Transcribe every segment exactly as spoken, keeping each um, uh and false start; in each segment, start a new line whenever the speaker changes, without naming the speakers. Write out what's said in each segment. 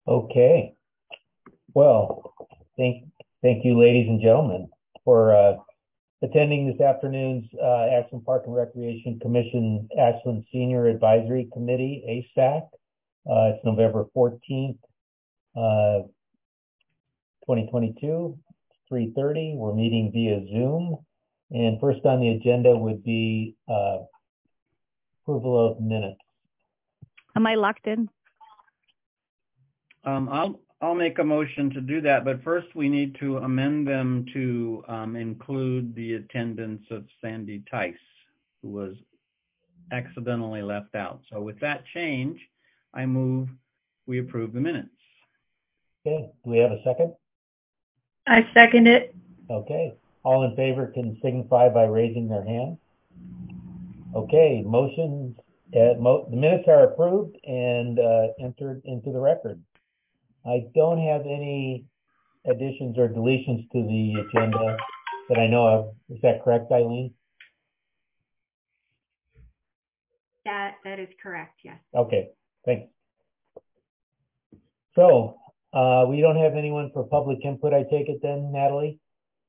Okay. Well, thank thank you, ladies and gentlemen, for uh, attending this afternoon's uh, Ashland Park and Recreation Commission Ashland Senior Advisory Committee, A S A C. Uh, it's November fourteenth, uh, twenty twenty-two, three thirty. We're meeting via Zoom. And first on the agenda would be uh, approval of minutes.
Am I locked in?
Um, I'll I'll make a motion to do that, but first we need to amend them to um, include the attendance of Sandy Tice, who was accidentally left out. So with that change, I move we approve the minutes.
Okay. Do we have a second?
I second it.
Okay. All in favor can signify by raising their hand. Okay. Motion. Uh, mo the minutes are approved and uh, entered into the record. I don't have any additions or deletions to the agenda that I know of. Is that correct, Eileen?
That that is correct, yes.
Okay, thanks. So uh, we don't have anyone for public input, I take it then, Natalie?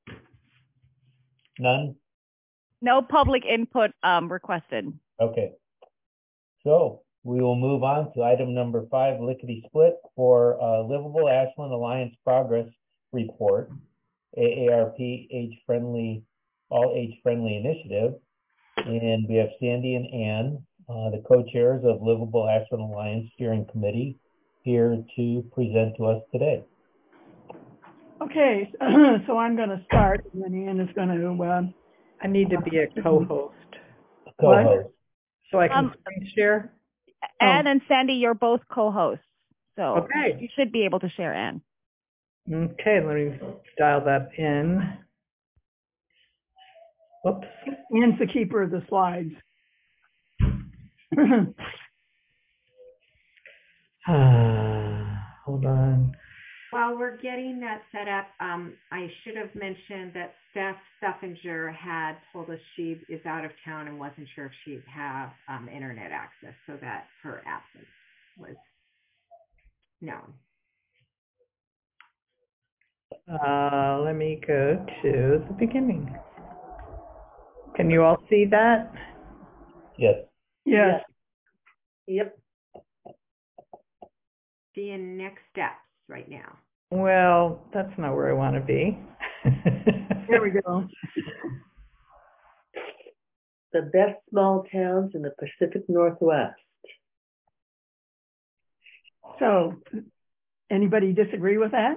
None?
No public input um, requested.
Okay. So we will move on to item number five, lickety split for uh, Livable Ashland Alliance Progress Report, A A R P Age Friendly, All Age Friendly Initiative. And we have Sandy and Ann, uh, the co-chairs of Livable Ashland Alliance Steering Committee, here to present to us today.
Okay, so I'm going to start, and then Ann is going to. Uh,
I need to be a co-host.
Co-host.
So I can
Um,
screen share?
Ann
Oh.
and Sandy, you're both co-hosts. So
Okay.
you should be able to share, Ann.
Okay, let me dial that in. Whoops.
Ann's the keeper of the slides.
Ah, hold on.
While we're getting that set up, um, I should have mentioned that Steph Stuffinger had told us she is out of town and wasn't sure if she'd have um, internet access, so that her absence was known.
Uh, let me go to the beginning. Can you all see that?
Yes.
Yes.
Yep.
Seeing next steps right now.
Well, that's not where I want to be.
There we go.
The best small towns in the Pacific Northwest.
So, anybody disagree with that?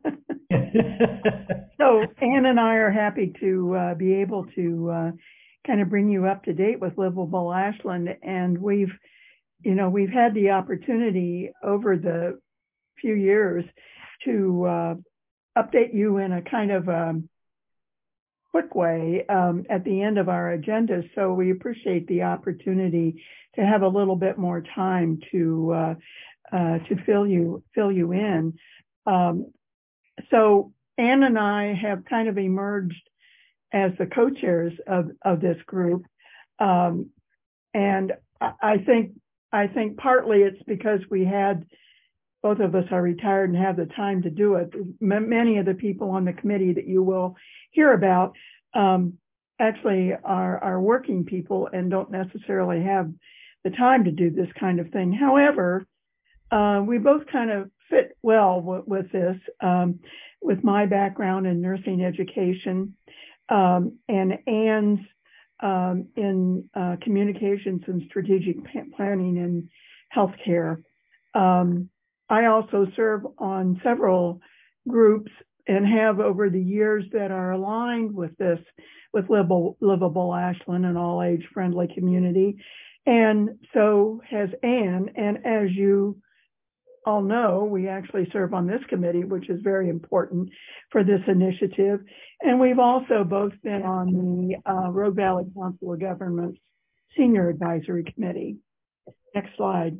So, Ann and I are happy to uh, be able to uh, kind of bring you up to date with Livable Ashland, and we've, you know, we've had the opportunity over the few years to uh, update you in a kind of um, quick way um, at the end of our agenda. So we appreciate the opportunity to have a little bit more time to uh, uh, to fill you fill you in. Um, so Ann and I have kind of emerged as the co-chairs of of this group, um, and I think I think partly it's because we had. Both of us are retired and have the time to do it. M- many of the people on the committee that you will hear about um, actually are, are working people and don't necessarily have the time to do this kind of thing. However, uh, we both kind of fit well w- with this, um, with my background in nursing education um, and Ann's um, in uh, communications and strategic p- planning and healthcare. Um, I also serve on several groups and have over the years that are aligned with this, with Livable, Livable Ashland, an all-age friendly community. And so has Ann. And as you all know, we actually serve on this committee, which is very important for this initiative. And we've also both been on the uh, Rogue Valley Council of Governments Senior Advisory Committee. Next slide.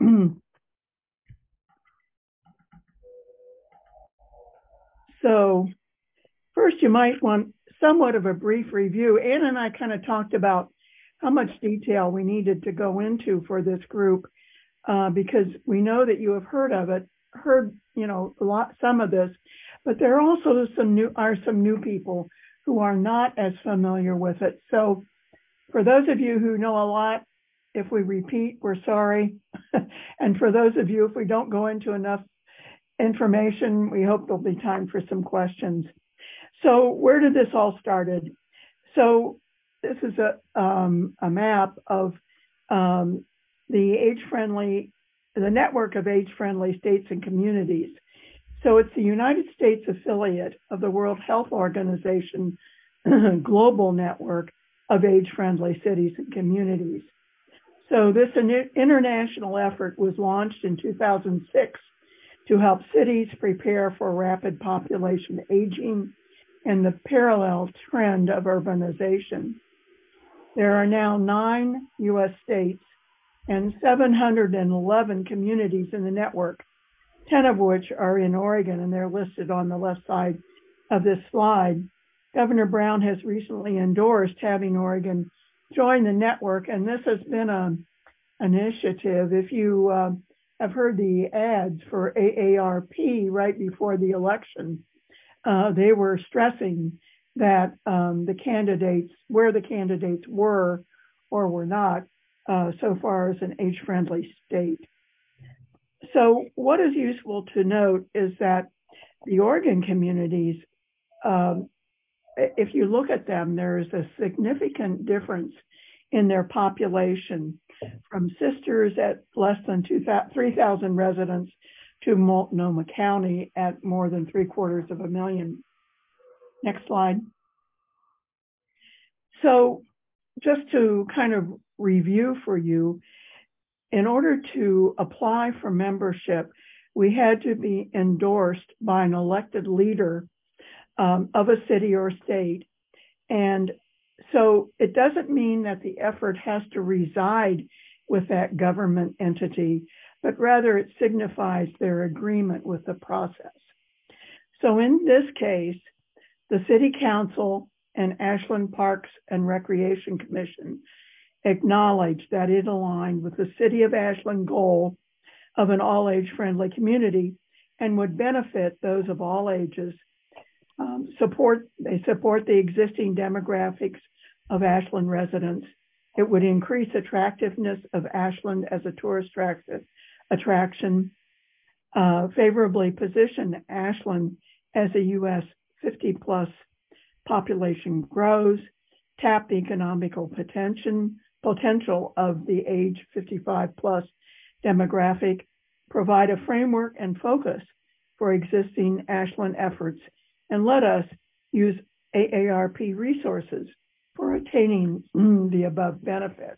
So first, you might want somewhat of a brief review. Ann and I kind of talked about how much detail we needed to go into for this group uh, because we know that you have heard of it, heard, you know, a lot, some of this, but there are also some new, are some new people who are not as familiar with it. So for those of you who know a lot, if we repeat, we're sorry. And for those of you, if we don't go into enough information, we hope there'll be time for some questions. So where did this all started? So this is a, um, a map of um, the age-friendly, the network of age-friendly states and communities. So it's the United States affiliate of the World Health Organization global network of age-friendly cities and communities. So this international effort was launched in two thousand six to help cities prepare for rapid population aging and the parallel trend of urbanization. There are now nine U S states and seven hundred eleven communities in the network, ten of which are in Oregon, and they're listed on the left side of this slide. Governor Brown has recently endorsed having Oregon join the network, and this has been an initiative. If you uh, have heard the ads for A A R P right before the election, uh, they were stressing that um, the candidates, where the candidates were or were not, uh, so far as an age-friendly state. So what is useful to note is that the Oregon communities, um, if you look at them, there is a significant difference in their population from Sisters at less than three thousand residents to Multnomah County at more than three quarters of a million. Next slide. So just to kind of review for you, in order to apply for membership, we had to be endorsed by an elected leader um, of a city or state. And so it doesn't mean that the effort has to reside with that government entity, but rather it signifies their agreement with the process. So in this case, the City Council and Ashland Parks and Recreation Commission acknowledged that it aligned with the City of Ashland goal of an all-age friendly community and would benefit those of all ages. Um, support they support the existing demographics of Ashland residents. It would increase attractiveness of Ashland as a tourist attraction, uh, favorably position Ashland as a U S fifty plus population grows, tap the economical potential potential of the age fifty-five plus demographic, provide a framework and focus for existing Ashland efforts, and let us use A A R P resources for attaining mm, the above benefits.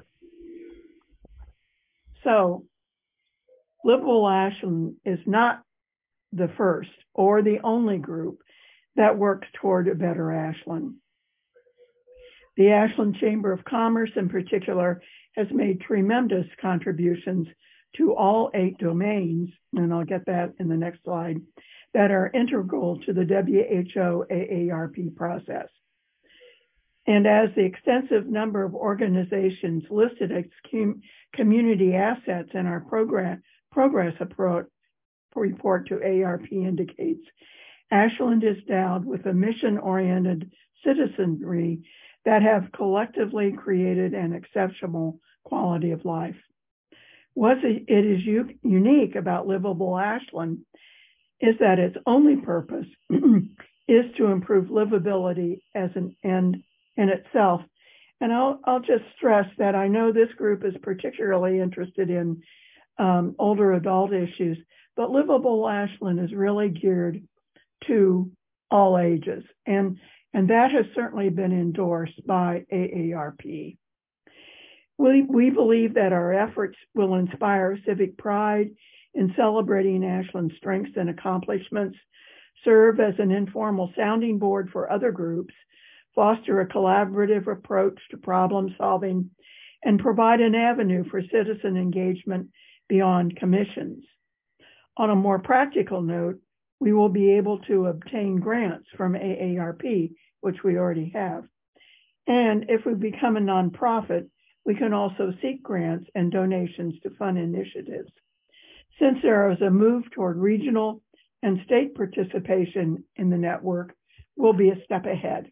So, Livable Ashland is not the first or the only group that works toward a better Ashland. The Ashland Chamber of Commerce in particular has made tremendous contributions to all eight domains, and I'll get that in the next slide, that are integral to the W H O A A R P process. And as the extensive number of organizations listed as com community assets in our program, progress approach report to A A R P indicates, Ashland is endowed with a mission-oriented citizenry that have collectively created an exceptional quality of life. What it is unique about Livable Ashland is that its only purpose is to improve livability as an end in itself. And I'll, I'll just stress that I know this group is particularly interested in um, older adult issues, but Livable Ashland is really geared to all ages. And, and that has certainly been endorsed by A A R P. We, we believe that our efforts will inspire civic pride in celebrating Ashland's strengths and accomplishments, serve as an informal sounding board for other groups, foster a collaborative approach to problem solving, and provide an avenue for citizen engagement beyond commissions. On a more practical note, we will be able to obtain grants from A A R P, which we already have. And if we become a nonprofit, we can also seek grants and donations to fund initiatives. Since there is a move toward regional and state participation in the network, we'll be a step ahead.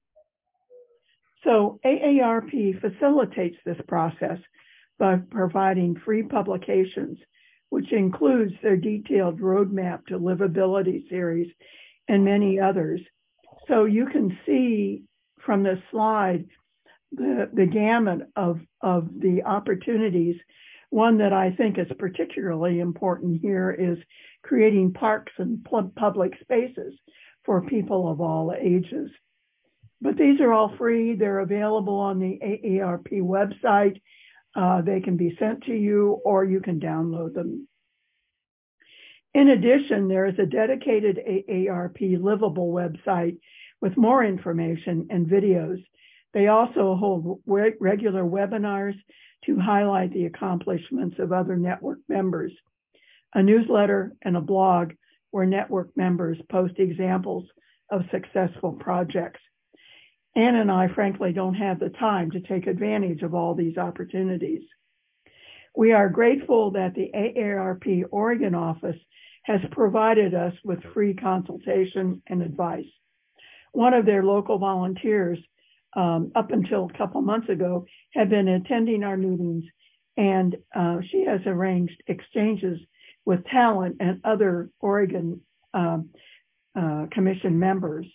So A A R P facilitates this process by providing free publications, which includes their detailed roadmap to livability series and many others. So you can see from this slide the, the gamut of, of the opportunities. One that I think is particularly important here is creating parks and public spaces for people of all ages. But these are all free. They're available on the A A R P website. Uh, they can be sent to you or you can download them. In addition, there is a dedicated A A R P Livable website with more information and videos. They also hold re- regular webinars to highlight the accomplishments of other network members, a newsletter, and a blog where network members post examples of successful projects. Ann and I, frankly, don't have the time to take advantage of all these opportunities. We are grateful that the A A R P Oregon office has provided us with free consultation and advice. One of their local volunteers, um, up until a couple months ago, had been attending our meetings, and uh, she has arranged exchanges with talent and other Oregon um, uh, Commission members.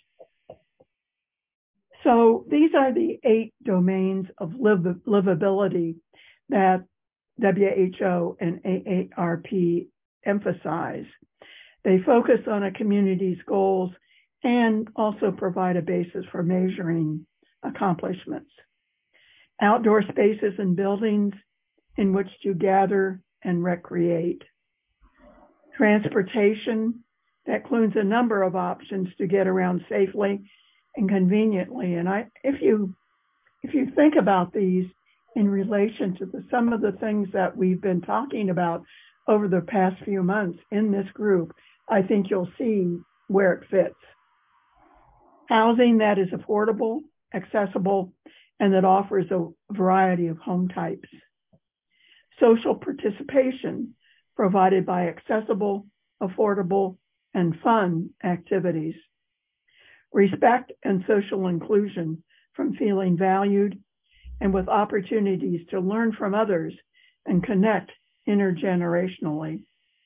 So these are the eight domains of liv livability that W H O and A A R P emphasize. They focus on a community's goals and also provide a basis for measuring accomplishments. Outdoor spaces and buildings in which to gather and recreate. Transportation that includes a number of options to get around safely and conveniently. And I, if you, if you think about these in relation to the, some of the things that we've been talking about over the past few months in this group, I think you'll see where it fits. Housing that is affordable, accessible, and that offers a variety of home types. Social participation provided by accessible, affordable, and fun activities. Respect and social inclusion from feeling valued and with opportunities to learn from others and connect intergenerationally.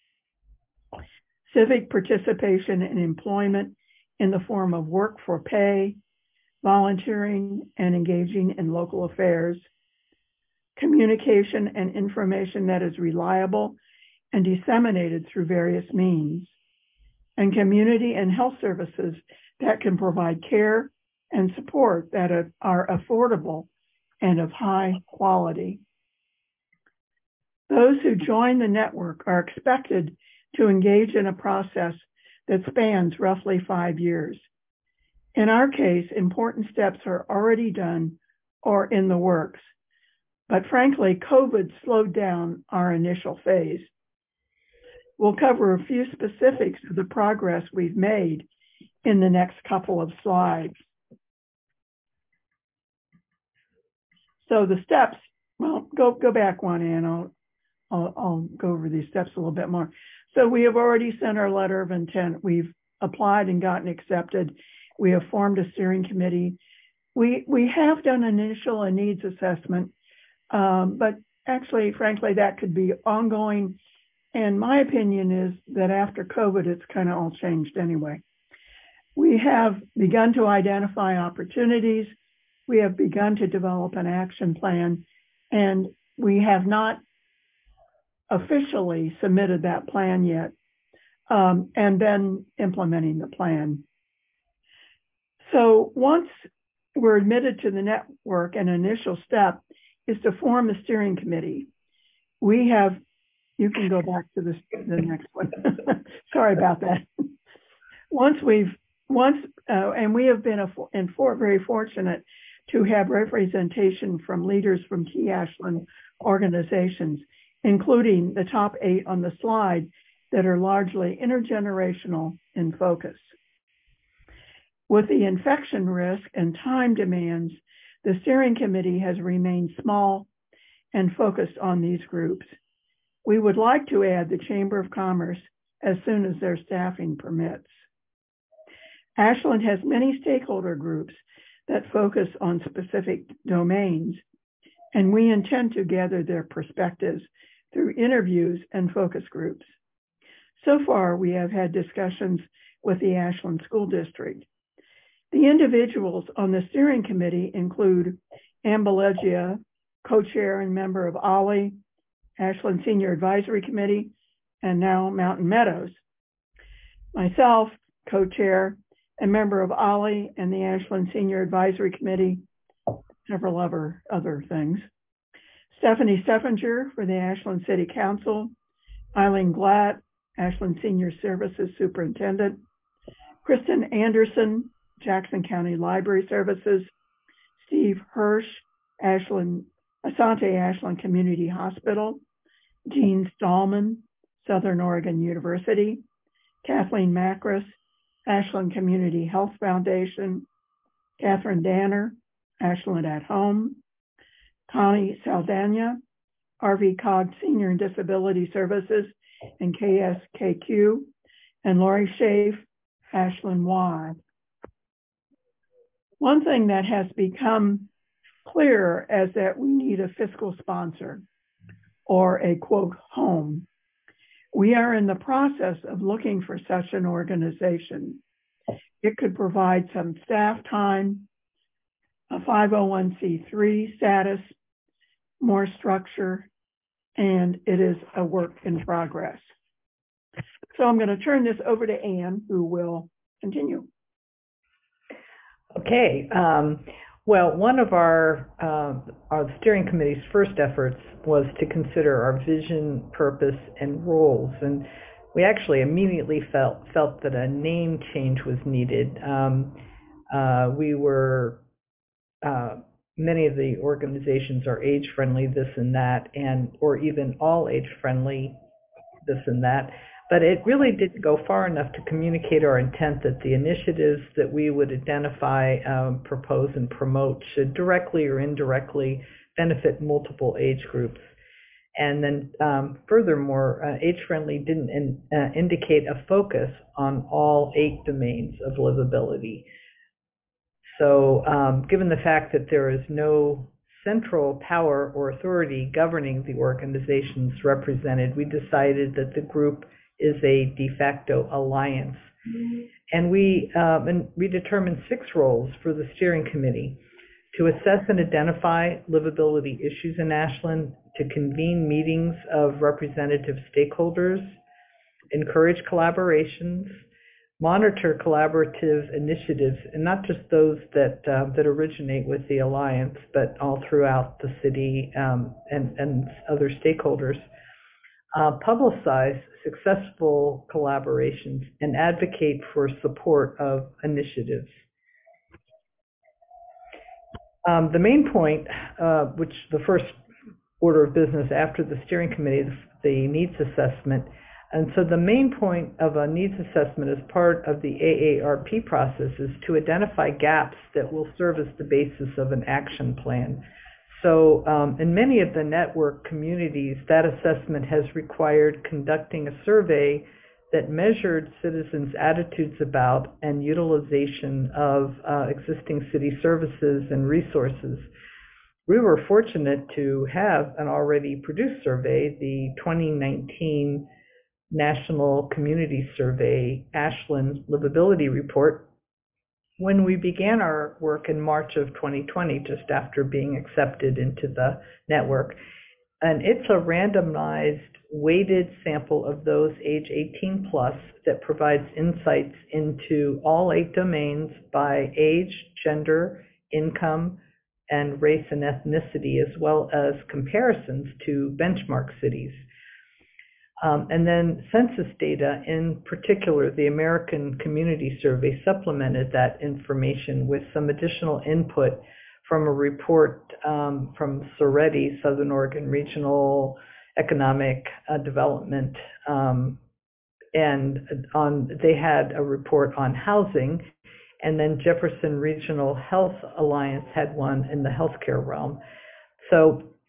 Civic participation in employment in the form of work for pay, volunteering, and engaging in local affairs. Communication and information that is reliable and disseminated through various means. And community and health services that can provide care and support that are affordable and of high quality. Those who join the network are expected to engage in a process that spans roughly five years. In our case, important steps are already done or in the works. But frankly, COVID slowed down our initial phase. We'll cover a few specifics of the progress we've made in the next couple of slides. So the steps, well, go, go back one, Ann. I'll, I'll, I'll go over these steps a little bit more. So we have already sent our letter of intent. We've applied and gotten accepted. We have formed a steering committee. We, we have done an initial needs assessment, um, but actually, frankly, that could be ongoing. And my opinion is that after COVID, it's kind of all changed anyway. We have begun to identify opportunities. We have begun to develop an action plan, and we have not officially submitted that plan yet, um, and then implementing the plan. So once we're admitted to the network, an initial step is to form a steering committee. We have, you can go back to the, the next one. Sorry about that. Once we've, once, uh, and we have been a, and for, very fortunate to have representation from leaders from key Ashland organizations, including the top eight on the slide that are largely intergenerational in focus. With the infection risk and time demands, the steering committee has remained small and focused on these groups. We would like to add the Chamber of Commerce as soon as their staffing permits. Ashland has many stakeholder groups that focus on specific domains, and we intend to gather their perspectives through interviews and focus groups. So far, we have had discussions with the Ashland School District. The individuals on the steering committee include Ann Belegia, co-chair and member of Ollie, Ashland Senior Advisory Committee, and now Mountain Meadows. Myself, co-chair and member of Ollie and the Ashland Senior Advisory Committee, several other, other things. Stephanie Steffinger for the Ashland City Council, Eileen Glatt, Ashland Senior Services Superintendent, Kristen Anderson, Jackson County Library Services, Steve Hirsch, Ashland, Asante Ashland Community Hospital, Jean Stallman, Southern Oregon University, Kathleen Macris, Ashland Community Health Foundation, Catherine Danner, Ashland at Home, Connie Saldana, R V Cog Senior and Disability Services and K S K Q, and Lori Schaaf, Ashland Y. One thing that has become clear is that we need a fiscal sponsor or a quote home. We are in the process of looking for such an organization. It could provide some staff time, a five oh one c three status, more structure, and it is a work in progress. So I'm going to turn this over to Ann, who will continue.
Okay. Um, well, one of our, uh, our steering committee's first efforts was to consider our vision, purpose, and roles. And we actually immediately felt, felt that a name change was needed. Um, uh, we were, uh, many of the organizations are age-friendly, this and that, and or even all age-friendly, this and that. But it really didn't go far enough to communicate our intent that the initiatives that we would identify, um, propose, and promote should directly or indirectly benefit multiple age groups. And then um, furthermore, uh, age-friendly didn't in, uh, indicate a focus on all eight domains of livability. So um, given the fact that there is no central power or authority governing the organizations represented, we decided that the group is a de facto alliance. Mm-hmm. And we, um, and we determined six roles for the steering committee: to assess and identify livability issues in Ashland, to convene meetings of representative stakeholders, encourage collaborations, monitor collaborative initiatives, and not just those that uh, that originate with the alliance, but all throughout the city um, and, and other stakeholders, uh, publicize successful collaborations, and advocate for support of initiatives. Um, the main point, uh, which the first order of business after the steering committee, the, the needs assessment. And so the main point of a needs assessment as part of the A A R P process is to identify gaps that will serve as the basis of an action plan. So um, in many of the network communities, that assessment has required conducting a survey that measured citizens' attitudes about and utilization of uh, existing city services and resources. We were fortunate to have an already produced survey, the twenty nineteen National Community Survey Ashland Livability Report, when we began our work in March of twenty twenty, just after being accepted into the network. And it's a randomized, weighted sample of those age eighteen plus that provides insights into all eight domains by age, gender, income, and race and ethnicity, as well as comparisons to benchmark cities. Um, and then census data, in particular, the American Community Survey, supplemented that information with some additional input from a report um, from SOREDI, Southern Oregon Regional Economic uh, Development, um, and on they had a report on housing, and then Jefferson Regional Health Alliance had one in the healthcare realm. So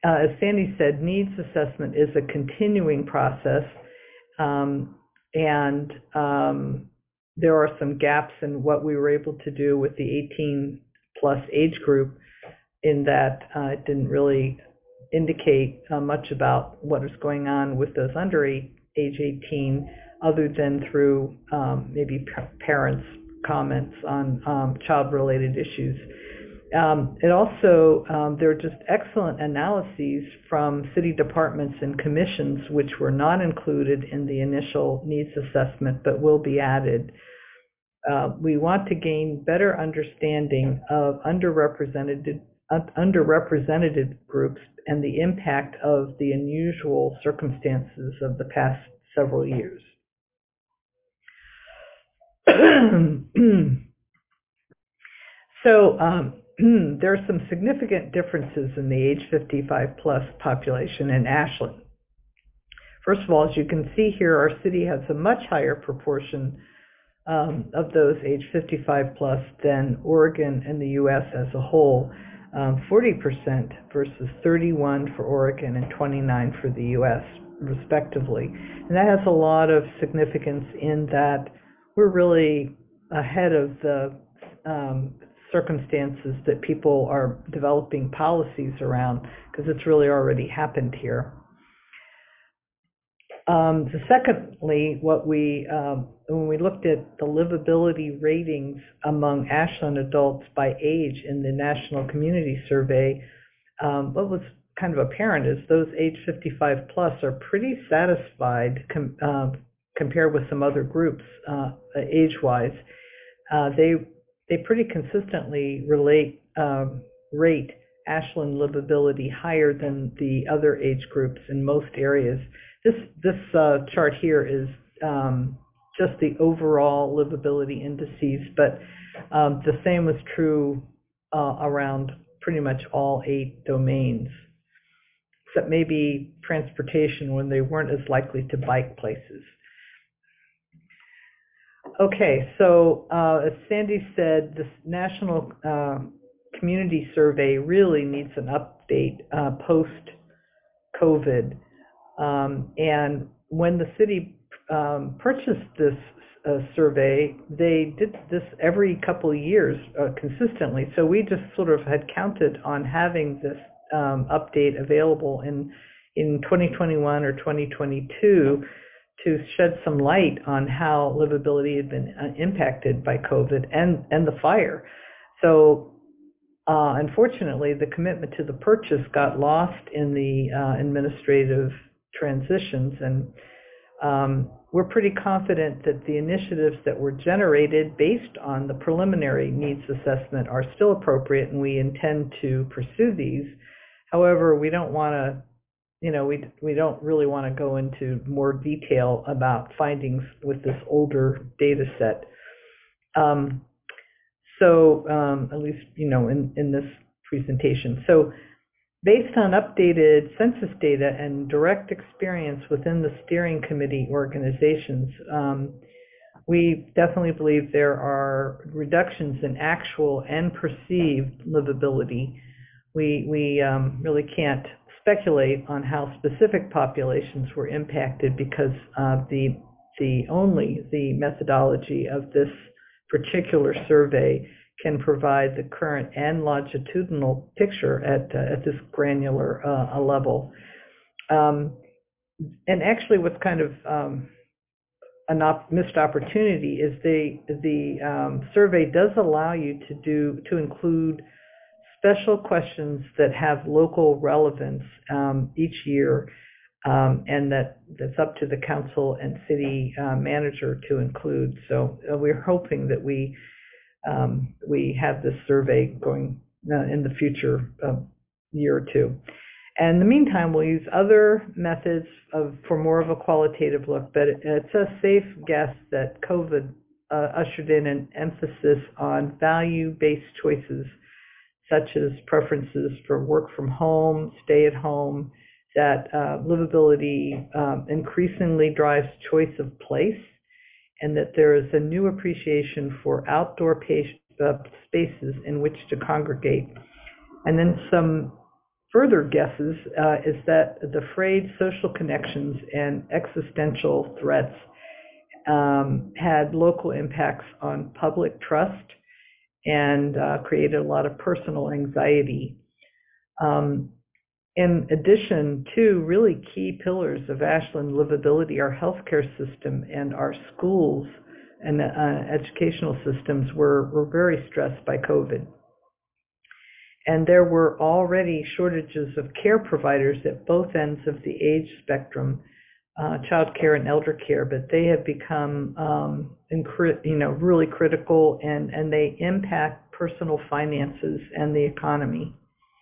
uh, as Sandy said, needs assessment is a continuing process, um, and um, there are some gaps in what we were able to do with the eighteen plus age group, in that uh, it didn't really indicate uh, much about what is going on with those under eight, age eighteen, other than through um, maybe parents' comments on um, child-related issues. Um, it also, um, there are just excellent analyses from city departments and commissions which were not included in the initial needs assessment but will be added. Uh, we want to gain better understanding of underrepresented uh, underrepresented groups and the impact of the unusual circumstances of the past several years. So um, there are some significant differences in the age fifty-five plus population in Ashland. First of all, as you can see here, our city has a much higher proportion um, of those age fifty-five plus than Oregon and the U S as a whole, um, forty percent versus thirty-one for Oregon and twenty-nine for the U S respectively. And that has a lot of significance in that we're really ahead of the um, circumstances that people are developing policies around, because it's really already happened here. Um, so secondly, what we um, when we looked at the livability ratings among Ashland adults by age in the National Community Survey, um, what was kind of apparent is those age fifty-five plus are pretty satisfied com uh, compared with some other groups uh, age-wise. Uh, they they pretty consistently relate um, rate Ashland livability higher than the other age groups in most areas. This this uh, chart here is um, just the overall livability indices, but um, the same was true uh, around pretty much all eight domains, except maybe transportation, when they weren't as likely to bike places. Okay, so uh, as Sandy said, this National uh, Community Survey really needs an update uh, post-COVID. Um, and when the city um, purchased this uh, survey, they did this every couple of years uh, consistently. So we just sort of had counted on having this um, update available in, in twenty twenty-one or twenty twenty-two to shed some light on how livability had been uh, impacted by COVID and, and the fire. So uh, unfortunately, the commitment to the purchase got lost in the uh, administrative transitions, and um, we're pretty confident that the initiatives that were generated based on the preliminary needs assessment are still appropriate, and we intend to pursue these. However, we don't want to You know, we we don't really want to go into more detail about findings with this older data set. Um, so um, at least, you know, in, in this presentation. So based on updated census data and direct experience within the steering committee organizations, um, we definitely believe there are reductions in actual and perceived livability. We, we um, really can't speculate on how specific populations were impacted because uh, the the only the methodology of this particular survey can provide the current and longitudinal picture at uh, at this granular uh, level. Um, and actually, what's kind of um, a not missed opportunity is the the um, survey does allow you to do to include special questions that have local relevance um, each year, um, and that, that's up to the council and city uh, manager to include. So uh, we're hoping that we um, we have this survey going uh, in the future uh, year or two. And in the meantime, we'll use other methods of, for more of a qualitative look, but it, it's a safe guess that COVID uh, ushered in an emphasis on value-based choices, such as preferences for work from home, stay at home, that uh, livability um, increasingly drives choice of place, and that there is a new appreciation for outdoor pace, uh, spaces in which to congregate. And then some further guesses uh, is that the frayed social connections and existential threats um, had local impacts on public trust and uh, created a lot of personal anxiety. Um, in addition, two really key pillars of Ashland livability, our healthcare system and our schools and uh, educational systems were, were very stressed by COVID. And there were already shortages of care providers at both ends of the age spectrum, uh, child care and elder care, but they have become, um, incri- you know, really critical, and, and they impact personal finances and the economy.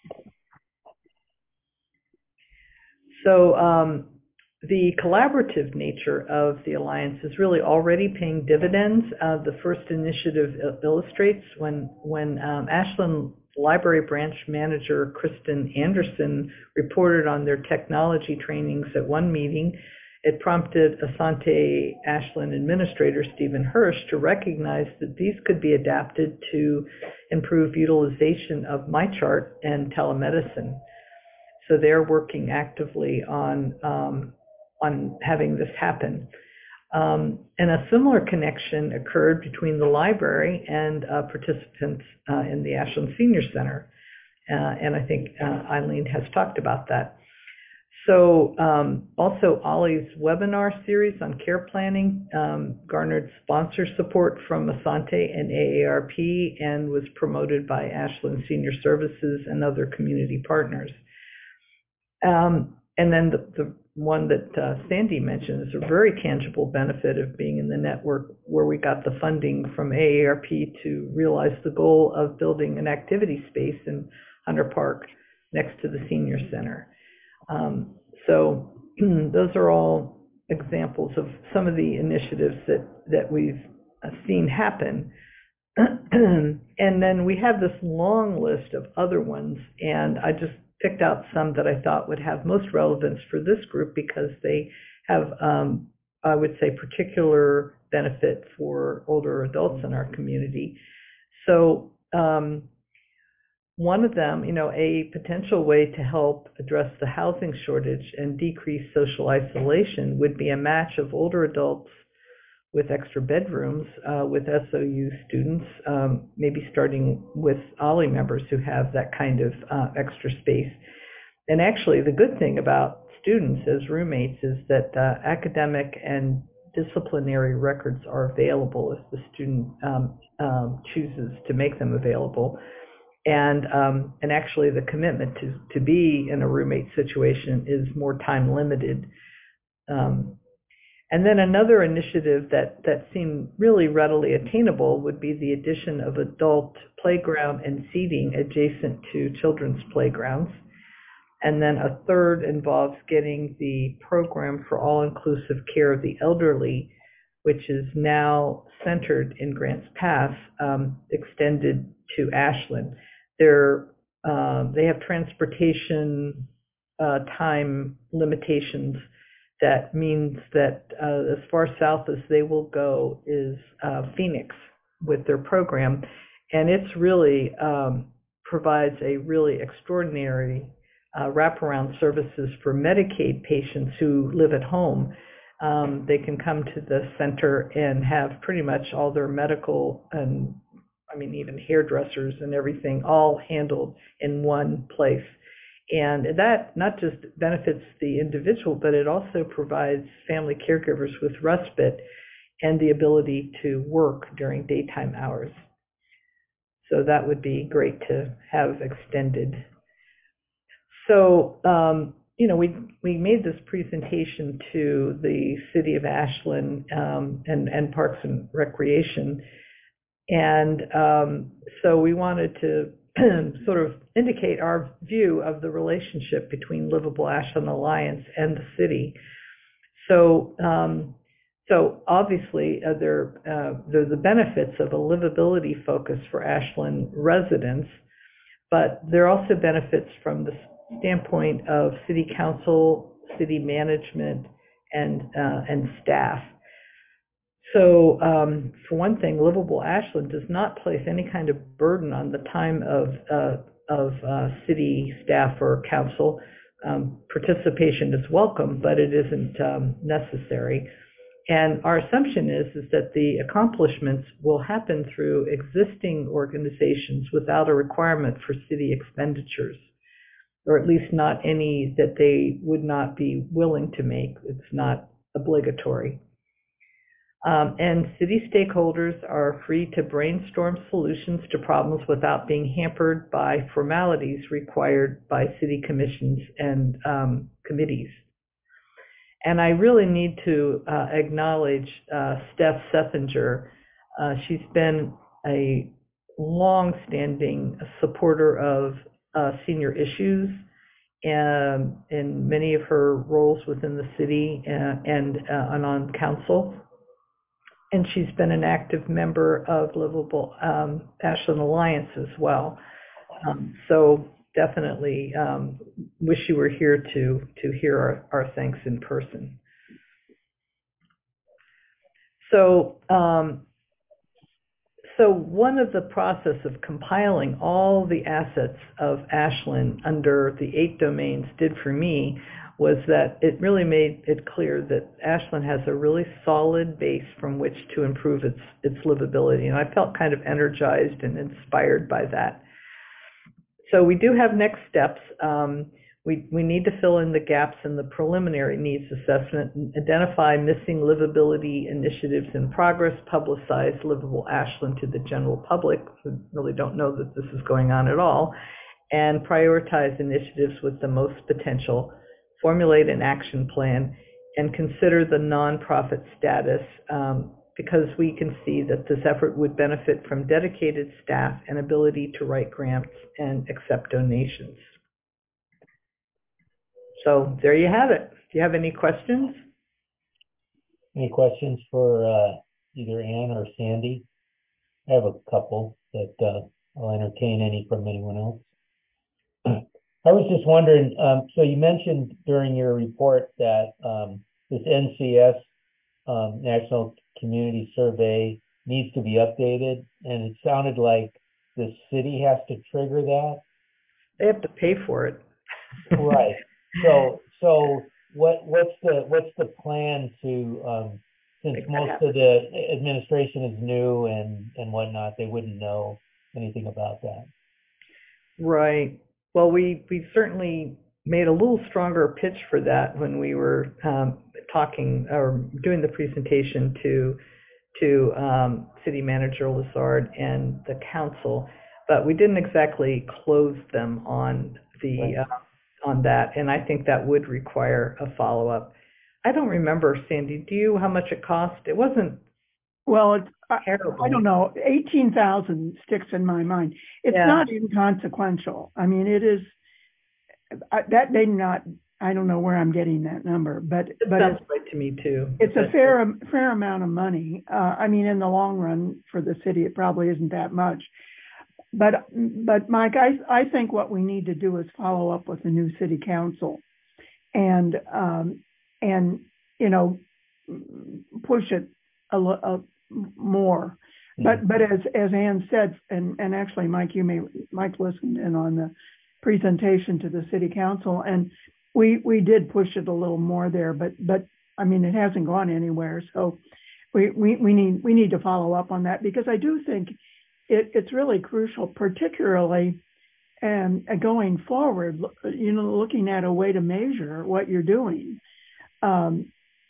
So um, the collaborative nature of the Alliance is really already paying dividends. Uh, the first initiative illustrates when, when um, Ashland Library Branch Manager Kristen Anderson reported on their technology trainings at one meeting, it prompted Asante Ashland Administrator Stephen Hirsch to recognize that these could be adapted to improve utilization of MyChart and telemedicine. So they're working actively on, um, on having this happen. Um, and a similar connection occurred between the library and uh, participants uh, in the Ashland Senior Center. Uh, and I think uh, Eileen has talked about that. So um, also Ollie's webinar series on care planning um, garnered sponsor support from Asante and A A R P and was promoted by Ashland Senior Services and other community partners. Um, and then the, the one that uh, Sandy mentioned is a very tangible benefit of being in the network, where we got the funding from A A R P to realize the goal of building an activity space in Hunter Park next to the Senior Center. Um, so those are all examples of some of the initiatives that, that we've seen happen. And then we have this long list of other ones, and I just picked out some that I thought would have most relevance for this group because they have, um, I would say, particular benefit for older adults in our community. So um, one of them, you know, a potential way to help address the housing shortage and decrease social isolation would be a match of older adults with extra bedrooms uh, with S O U students, um, maybe starting with Ollie members who have that kind of uh, extra space. And actually, the good thing about students as roommates is that uh, academic and disciplinary records are available if the student um, um, chooses to make them available. And um, and actually, the commitment to, to be in a roommate situation is more time limited. Um, And then another initiative that, that seemed really readily attainable would be the addition of adult playground and seating adjacent to children's playgrounds. And then a third involves getting the program for all-inclusive care of the elderly, which is now centered in Grants Pass, um, extended to Ashland. They're, uh, they have transportation uh, time limitations. That means that uh, as far south as they will go is uh, Phoenix with their program. And it's really um, provides a really extraordinary uh, wraparound services for Medicaid patients who live at home. Um, they can come to the center and have pretty much all their medical and, I mean, even hairdressers and everything all handled in one place. And that not just benefits the individual, but it also provides family caregivers with respite and the ability to work during daytime hours. So that would be great to have extended. So, um, you know, we we made this presentation to the City of Ashland um, and, and Parks and Recreation. And um, so we wanted to sort of indicate our view of the relationship between Livable Ashland Alliance and the city. So, um, so obviously uh, there, uh, there's the benefits of a livability focus for Ashland residents, but there are also benefits from the standpoint of city council, city management, and uh, and staff. So um, for one thing, Livable Ashland does not place any kind of burden on the time of uh, of uh, city staff or council. Um, participation is welcome, but it isn't um, necessary. And our assumption is, is that the accomplishments will happen through existing organizations without a requirement for city expenditures, or at least not any that they would not be willing to make. It's not obligatory. Um, and city stakeholders are free to brainstorm solutions to problems without being hampered by formalities required by city commissions and um, committees. And I really need to uh, acknowledge uh, Steph Sethinger. Uh, she's been a long-standing supporter of uh, senior issues and in many of her roles within the city and, and, uh, and on council. And she's been an active member of Livable um, Ashland Alliance as well. Um, so definitely um, wish you were here to to hear our, our thanks in person. So, um, so one of the process of compiling all the assets of Ashland under the eight domains did for me was that it really made it clear that Ashland has a really solid base from which to improve its its livability, and I felt kind of energized and inspired by that. So we do have next steps. Um, we, we need to fill in the gaps in the preliminary needs assessment, and identify missing livability initiatives in progress, publicize Livable Ashland to the general public who really don't know that this is going on at all, and prioritize initiatives with the most potential, formulate an action plan, and consider the nonprofit status um, because we can see that this effort would benefit from dedicated staff and ability to write grants and accept donations. So there you have it. Do you have any questions?
Any questions for uh, either Ann or Sandy? I have a couple, but uh, I'll entertain any from anyone else. I was just wondering, um, so you mentioned during your report that um, this N C S um, National Community Survey needs to be updated, and it sounded like the city has to trigger that.
They have to pay for it.
Right. So, so what what's the what's the plan to um, since most of the administration is new and and whatnot, they wouldn't know anything about that.
Right. Well, we we certainly made a little stronger pitch for that when we were um, talking or doing the presentation to to um, City Manager Lazard and the council, but we didn't exactly close them on the
Right.
uh, on that, and I think that would require a follow-up. I don't remember, Sandy, do you, how much it cost? It wasn't
Well, it's, I,
terrible.
I don't know, eighteen thousand sticks in my mind. It's
Yeah.
not inconsequential. I mean, it is, I, that may not, I don't know where I'm getting that number, but,
It
but
sounds
it's,
right to me too.
it's a fair, fair amount of money. Uh, I mean, in the long run for the city, it probably isn't that much. But, but Mike, I, I think what we need to do is follow up with the new city council and, um, and, you know, push it a, a more. But, but as, as Ann said, and, and actually, Mike, you may, Mike listened in on the presentation to the city council, and we, we did push it a little more there, but, but I mean, it hasn't gone anywhere. So we, we, we need, we need to follow up on that, because I do think it, it's really crucial, particularly and um, going forward, you know, looking at a way to measure what you're doing. Um,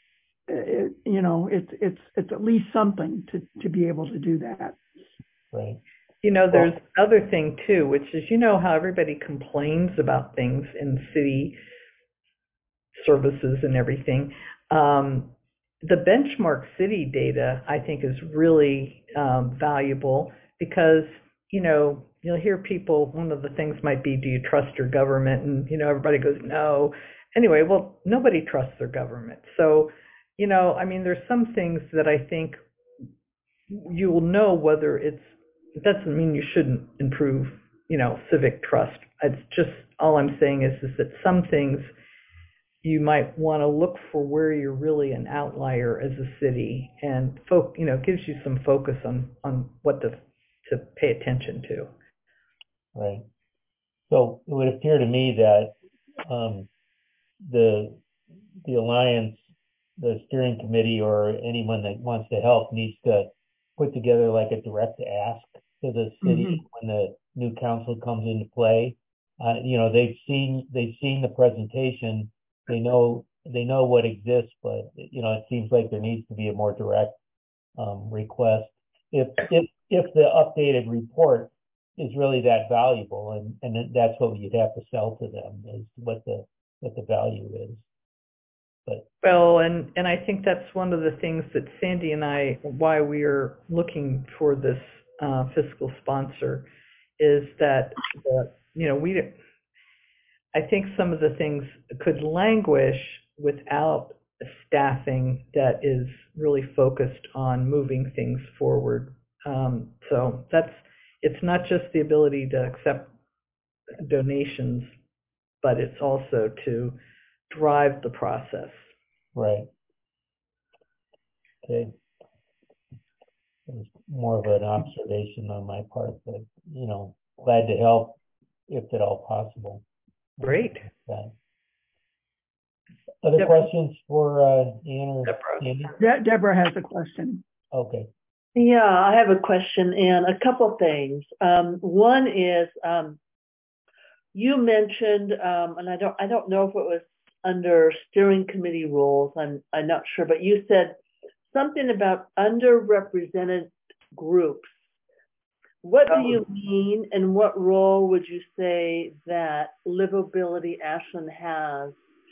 it, you know, it's, it's, it's at least something to, to be able to do that.
Right.
You know, there's other thing too, which is, you know, how everybody complains about things in city services and everything. Um, the benchmark city data, I think, is really um, valuable because, you know, you'll hear people, one of the things might be, do you trust your government? And, you know, everybody goes, no. Anyway, well, nobody trusts their government. So, you know, I mean, there's some things that I think you will know whether it's, it doesn't mean you shouldn't improve, you know, civic trust. It's just, all I'm saying is, is that some things you might want to look for where you're really an outlier as a city, and folk, you know, gives you some focus on, on what to, to pay attention to.
Right. So it would appear to me that um, the the alliance, the steering committee, or anyone that wants to help needs to put together like a direct ask to the city
Mhm.
when the new council comes into play. Uh, you know, they've seen they've seen the presentation, they know they know what exists, but you know, it seems like there needs to be a more direct um, request. If if if the updated report is really that valuable, and and that's what you'd have to sell to them, is what the what the value is. But
Well, and, and I think that's one of the things that Sandy and I, why we are looking for this uh, fiscal sponsor, is that, the, you know, we, I think some of the things could languish without staffing that is really focused on moving things forward. Um, so that's, it's not just the ability to accept donations, but it's also to drive the process.
right, okay. It was more of an observation on my part, but you know, glad to help if at all possible.
Great.
That. Other
Yep.
questions for uh, Ann or
Deborah.
Andy?
De- Deborah has a question.
Okay.
Yeah, I have a question and a couple things. Um, one is um, you mentioned, um, and I don't, I don't know if it was under steering committee roles. I'm, I'm not sure, but you said something about underrepresented groups. What do you mean, and what role would you say that Livability Ashland has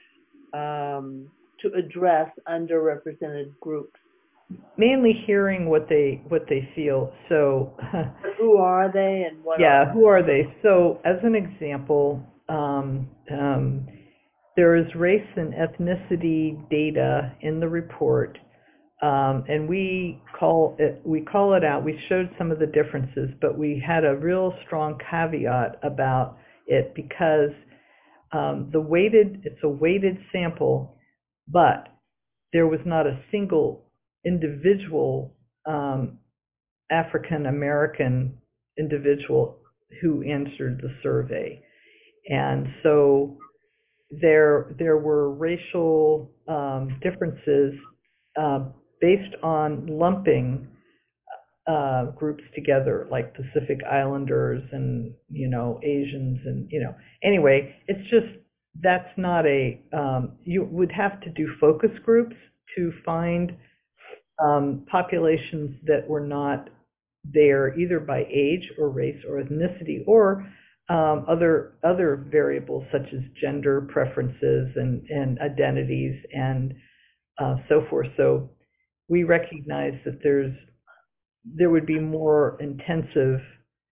um, to address underrepresented groups?
Mainly hearing what they what they feel. So
Who are they and what
yeah,
are
who are they? So as an example, um, um, there is race and ethnicity data in the report, um, and we call it we call it out. We showed some of the differences, but we had a real strong caveat about it because um, the weighted it's a weighted sample, but there was not a single individual um, African American individual who answered the survey, and so there there were racial um, differences uh, based on lumping uh, groups together, like Pacific Islanders and you know Asians and you know anyway, it's just that's not a um, you would have to do focus groups to find um, populations that were not there either by age or race or ethnicity or um, other other variables such as gender preferences and, and identities and uh, so forth. So we recognize that there's there would be more intensive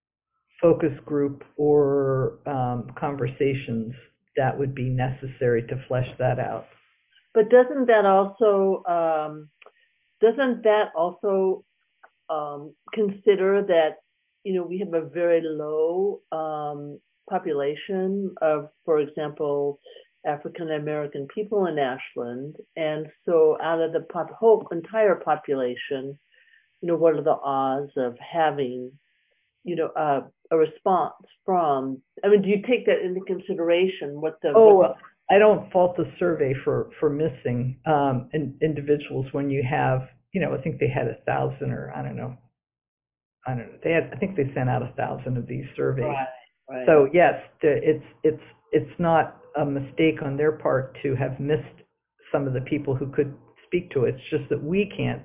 focus group or um, conversations that would be necessary to flesh that out.
But doesn't that also um, doesn't that also um, consider that you know we have a very low um, population of, for example, African American people in Ashland, and so out of the pop- whole entire population, you know, what are the odds of having you know uh, a response from? I mean, do you take that into consideration? What the
Oh,
what,
I don't fault the survey for for missing um, in, individuals when you have, you know, I think they had a thousand or I don't know, I don't know. They had, I think they sent out a thousand of these surveys.
right, right.
So yes, the- it's it's it's not a mistake on their part to have missed some of the people who could speak to it. It's just that we can't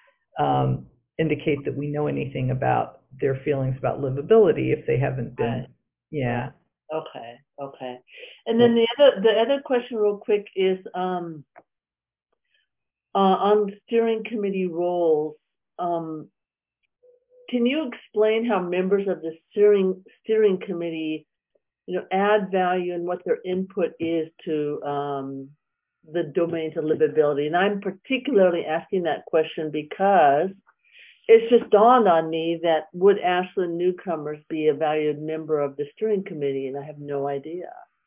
um, indicate that we know anything about their feelings about livability if they haven't been.
Right.
Yeah.
Okay, okay. And then the other the other question real quick is um uh, on steering committee roles, um can you explain how members of the steering steering committee, you know, add value and what their input is to um the domains of livability? And I'm particularly asking that question because it's just dawned on me that would Ashland newcomers be a valued member of the steering committee, and I have no idea.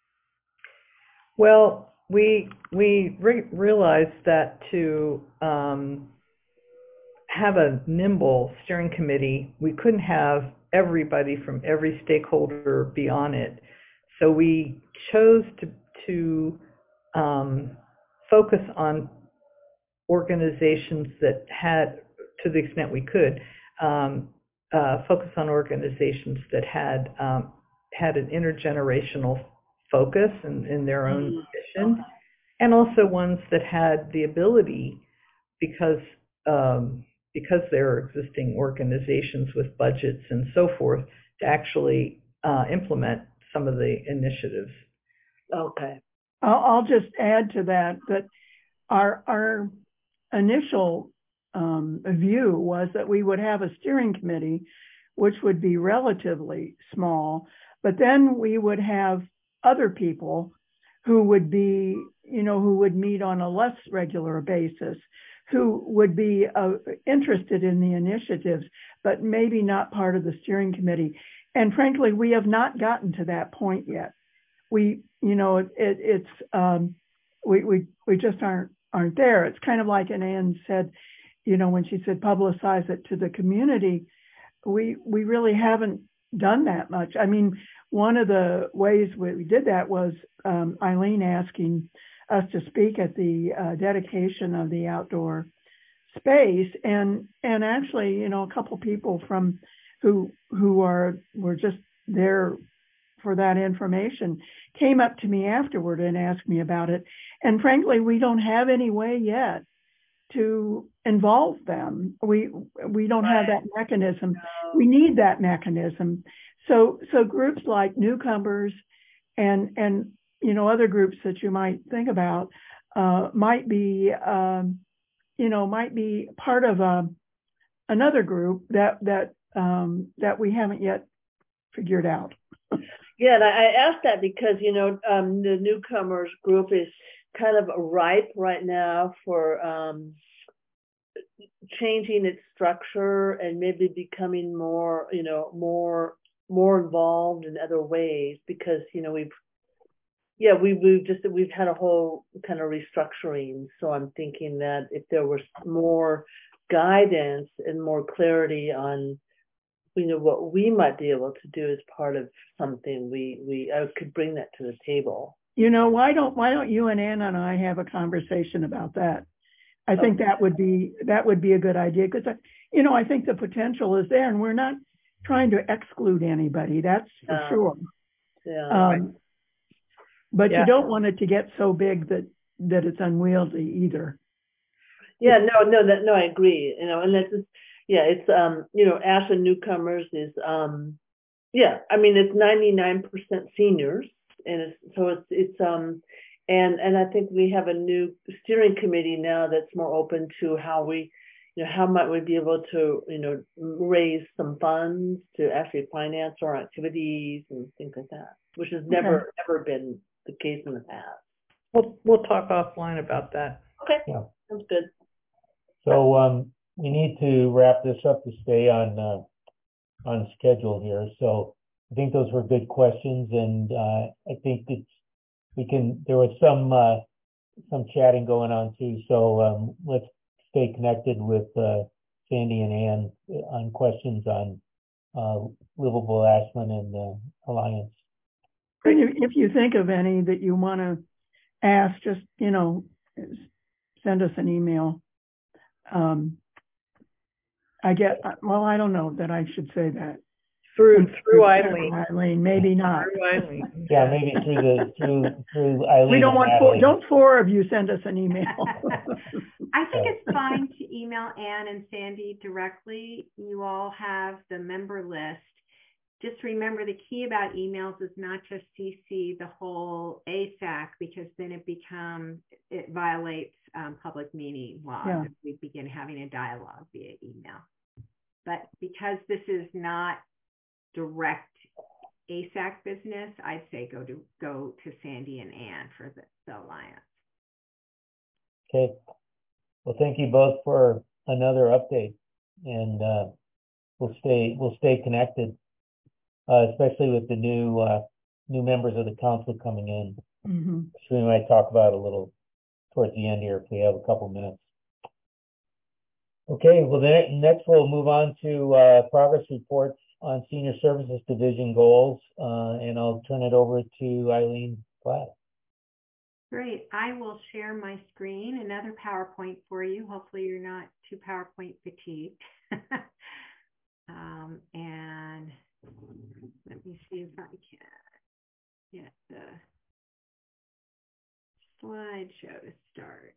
Well, we we re- realized that to um, have a nimble steering committee, we couldn't have everybody from every stakeholder be on it. So we chose to, to um, focus on organizations that had, to the extent we could, um, uh, focus on organizations that had um, had an intergenerational focus in, in their own mission, and also ones that had the ability, because um, because there are existing organizations with budgets and so forth, to actually uh, implement some of the initiatives.
Okay.
I'll, I'll just add to that that our our initial um, view was that we would have a steering committee, which would be relatively small, but then we would have other people who would be, you know, who would meet on a less regular basis, who would be uh, interested in the initiatives, but maybe not part of the steering committee. And frankly, we have not gotten to that point yet. We, you know, it, it, it's, um, we, we, we just aren't, aren't there. It's kind of like Ann said, you know, when she said publicize it to the community, we, we really haven't done that much. I mean, one of the ways we did that was um, Eileen asking us to speak at the uh, dedication of the outdoor space, and and actually, you know, a couple people from who who are were just there for that information came up to me afterward and asked me about it. And frankly, we don't have any way yet to involve them. We we don't have that mechanism. We need that mechanism. So so groups like Newcomers and and you know other groups that you might think about uh, might be um, you know might be part of a, another group that that um, that we haven't yet figured out.
Yeah, and I asked that because you know um, the Newcomers group is kind of ripe right now for um, changing its structure and maybe becoming more you know more more involved in other ways, because you know we've yeah we we've just we've had a whole kind of restructuring. So I'm thinking that if there was more guidance and more clarity on you know what we might be able to do as part of something, we we I could bring that to the table.
You know, why don't why don't you and Anna and I have a conversation about that? I think that would be that would be a good idea, because you know I think the potential is there, and we're not trying to exclude anybody. That's for
Um,
sure.
Yeah.
Um, but
Yeah.
you don't want it to get so big that that it's unwieldy either.
Yeah. No. No. That. No. I agree. You know, and that's just, yeah. It's um. You know, Ashland Newcomers is um. Yeah. I mean, it's ninety-nine percent seniors, and it's so it's it's um. And and I think we have a new steering committee now that's more open to how we, you know, how might we be able to, you know, raise some funds to actually finance our activities and things like that, which has never,
Okay.
never been the case in the past.
We'll, we'll talk offline about that.
Okay,
Yeah.
sounds good.
So um, we need to wrap this up to stay on uh, on schedule here. So I think those were good questions, and uh, I think it's we can. There was some uh, some chatting going on too. So um, let's stay connected with uh, Sandy and Ann on questions on uh, Livable Ashland and the Alliance.
And if, if you think of any that you want to ask, just you know, send us an email. Um, I get well. I don't know that I should say that.
Through through Eileen.
Eileen, maybe not.
Through Eileen.
Yeah, maybe through the through through Eileen.
We don't want
and
four,
Natalie.
don't four of you send us an email.
I think it's fine to email Ann and Sandy directly. You all have the member list. Just remember, the key about emails is not just C C the whole A S A C, because then it becomes, it violates um, public meeting law
Yeah.
if we begin having a dialogue via email. But because this is not direct A S A C business, I'd say go to go to Sandy and Ann for the, the Alliance.
Okay. Well, thank you both for another update, and uh, we'll stay we'll stay connected, uh, especially with the new uh, new members of the council coming in,
Mm-hmm.
which we might talk about a little towards the end here if we have a couple minutes. Okay. Well, then next we'll move on to uh, progress reports on Senior Services Division goals, uh, and I'll turn it over to Eileen Platt.
Great. I will share my screen, another PowerPoint for you. Hopefully you're not too PowerPoint fatigued. um, and let me see if I can get the slideshow to start.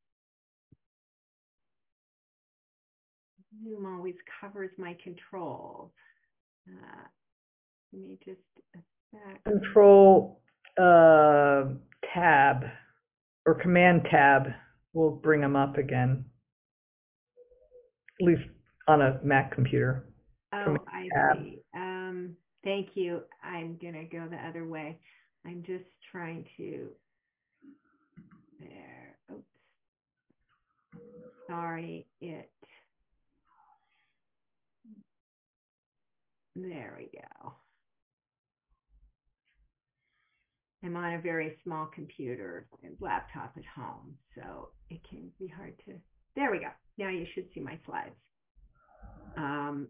Zoom always covers my controls. Uh, let me just a sec.
Control uh, tab or command tab will bring them up again, at least on a Mac computer.
Oh,
Command
I
tab.
see. Um, thank you. I'm going to go the other way. I'm just trying to, there, oops. Sorry, it, there we go. I'm on a very small computer and laptop at home, so it can be hard to, there we go. Now you should see my slides. Um,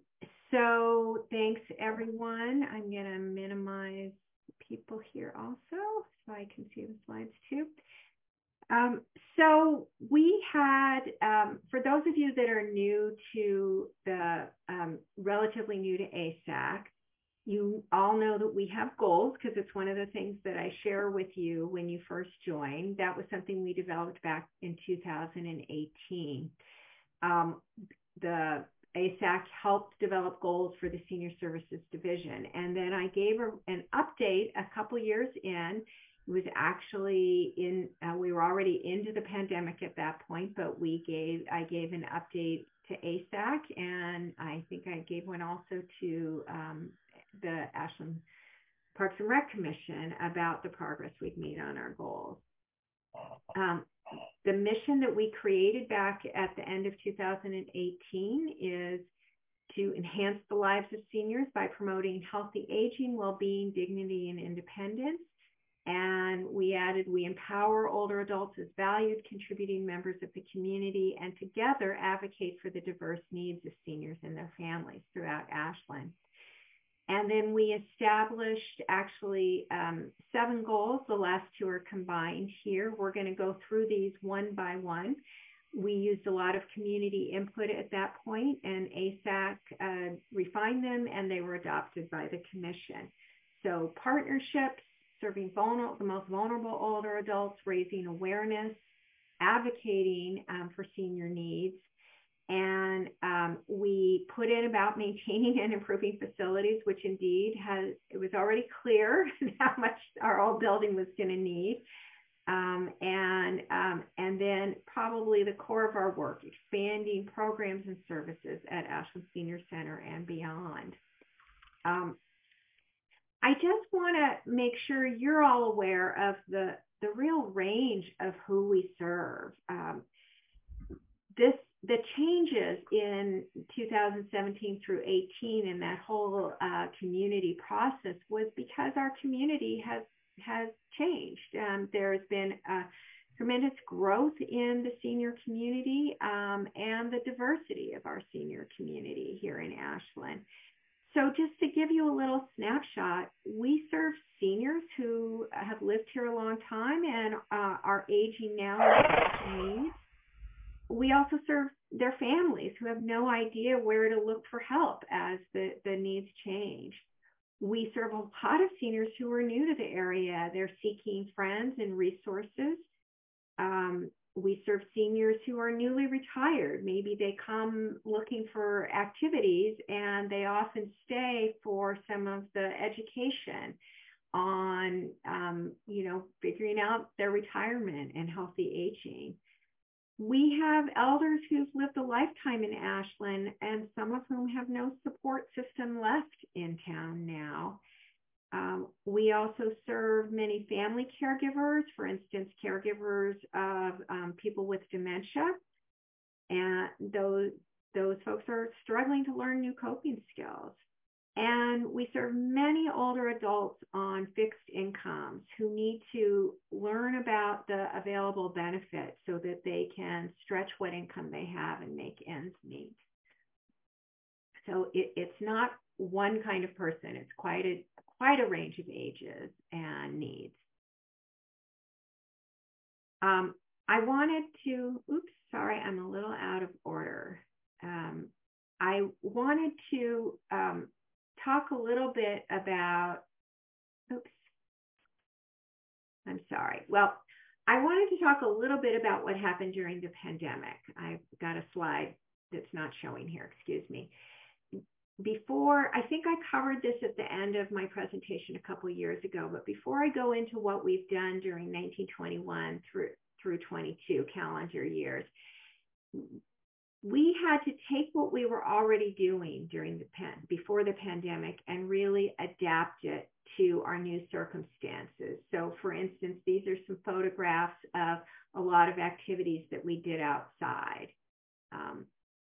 so thanks everyone. I'm going to minimize people here also so I can see the slides too. Um, so we had, um, for those of you that are new to the, um, relatively new to A S A C, you all know that we have goals because it's one of the things that I share with you when you first joined. That was something we developed back in two thousand eighteen. Um, the A S A C helped develop goals for the Senior Services Division. And then I gave a, an update a couple years in. It was actually in, uh, we were already into the pandemic at that point, but we gave, I gave an update to A S A C, and I think I gave one also to um, the Ashland Parks and Rec Commission about the progress we've made on our goals. Um, the mission that we created back at the end of two thousand eighteen is to enhance the lives of seniors by promoting healthy aging, well-being, dignity, and independence. And we added, we empower older adults as valued, contributing members of the community, and together advocate for the diverse needs of seniors and their families throughout Ashland. And then we established actually um, seven goals. The last two are combined here. We're going to go through these one by one. We used a lot of community input at that point, and A S A C uh, refined them, and they were adopted by the commission. So partnerships, serving vulnerable, the most vulnerable older adults, raising awareness, advocating um, for senior needs. And um, we put in about maintaining and improving facilities, which indeed has, it was already clear how much our old building was going to need. Um, and, um, and then probably the core of our work, expanding programs and services at Ashland Senior Center and beyond. Um, I just want to make sure you're all aware of the, the real range of who we serve. Um, this, the changes in two thousand seventeen through eighteen and that whole uh, community process was because our community has, has changed. Um, there's been a tremendous growth in the senior community um, and the diversity of our senior community here in Ashland. So just to give you a little snapshot, we serve seniors who have lived here a long time and uh, are aging now and needs. We also serve their families who have no idea where to look for help as the, the needs change. We serve a lot of seniors who are new to the area. They're seeking friends and resources. Um, we serve seniors who are newly retired. Maybe they come looking for activities and they often stay for some of the education on, um, you know, figuring out their retirement and healthy aging. We have elders who've lived a lifetime in Ashland and some of whom have no support system left in town now. Um, we also serve many family caregivers, for instance, caregivers of um, people with dementia. And those, those folks are struggling to learn new coping skills. And we serve many older adults on fixed incomes who need to learn about the available benefits so that they can stretch what income they have and make ends meet. So it, it's not one kind of person. It's quite a quite a range of ages and needs. Um, I wanted to, oops, sorry, I'm a little out of order. Um, I wanted to um, talk a little bit about, oops, I'm sorry. Well, I wanted to talk a little bit about what happened during the pandemic. I've got a slide that's not showing here, excuse me. Before, I think I covered this at the end of my presentation a couple of years ago, but before I go into what we've done during nineteen twenty-one through through twenty-two calendar years, we had to take what we were already doing during the pan, before the pandemic and really adapt it to our new circumstances. So for instance, these are some photographs of a lot of activities that we did outside. Um,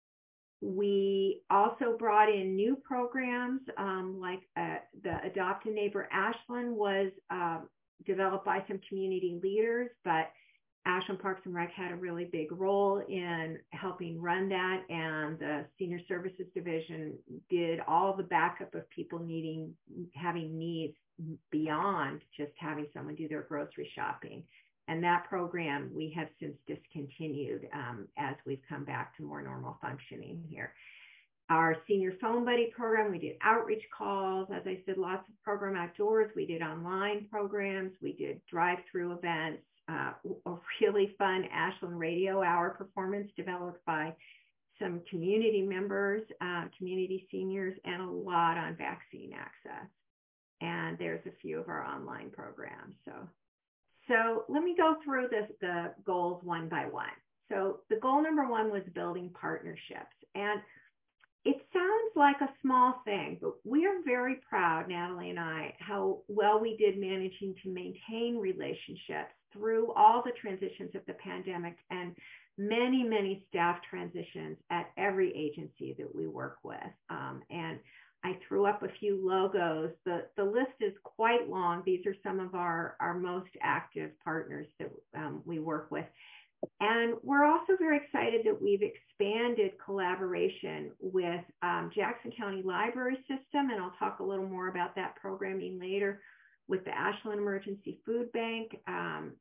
we also brought in new programs um, like uh, the Adopt a Neighbor Ashland was uh, developed by some community leaders, but Ashland Parks and Rec had a really big role in helping run that, and the Senior Services Division did all the backup of people needing, having needs beyond just having someone do their grocery shopping. And that program we have since discontinued um, as we've come back to more normal functioning here. Our Senior Phone Buddy program, we did outreach calls. As I said, lots of program outdoors. We did online programs. We did drive-through events. Uh, a really fun Ashland Radio Hour performance developed by some community members, uh, community seniors, and a lot on vaccine access. And there's a few of our online programs. So, so let me go through this, the goals one by one. So the goal number one was building partnerships. And it sounds like a small thing, but we are very proud, Natalie and I, how well we did managing to maintain relationships through all the transitions of the pandemic and many, many staff transitions at every agency that we work with. Um, and I threw up a few logos. The, the list is quite long. These are some of our, our most active partners that um, we work with. And we're also very excited that we've expanded collaboration with um, Jackson County Library System, and I'll talk a little more about that programming later, with the Ashland Emergency Food Bank um,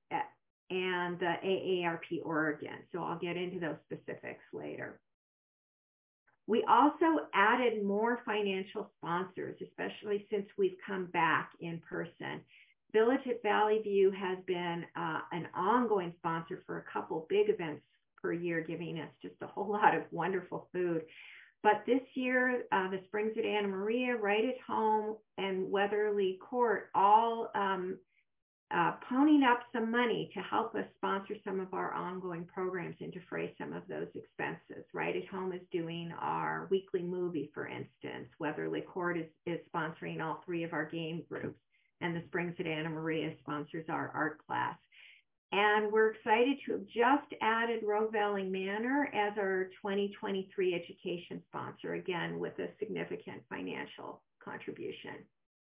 and the A A R P Oregon. So I'll get into those specifics later. We also added more financial sponsors, especially since we've come back in person. Village at Valley View has been uh, an ongoing sponsor for a couple big events per year, giving us just a whole lot of wonderful food. But this year, uh, the Springs at Anna Maria, Right at Home, and Weatherly Court all um, uh, ponying up some money to help us sponsor some of our ongoing programs and defray some of those expenses. Right at Home is doing our weekly movie, for instance. Weatherly Court is, is sponsoring all three of our game groups. And the Springs at Anna Maria sponsors our art class. And we're excited to have just added Rovelli Manor as our twenty twenty-three education sponsor, again, with a significant financial contribution.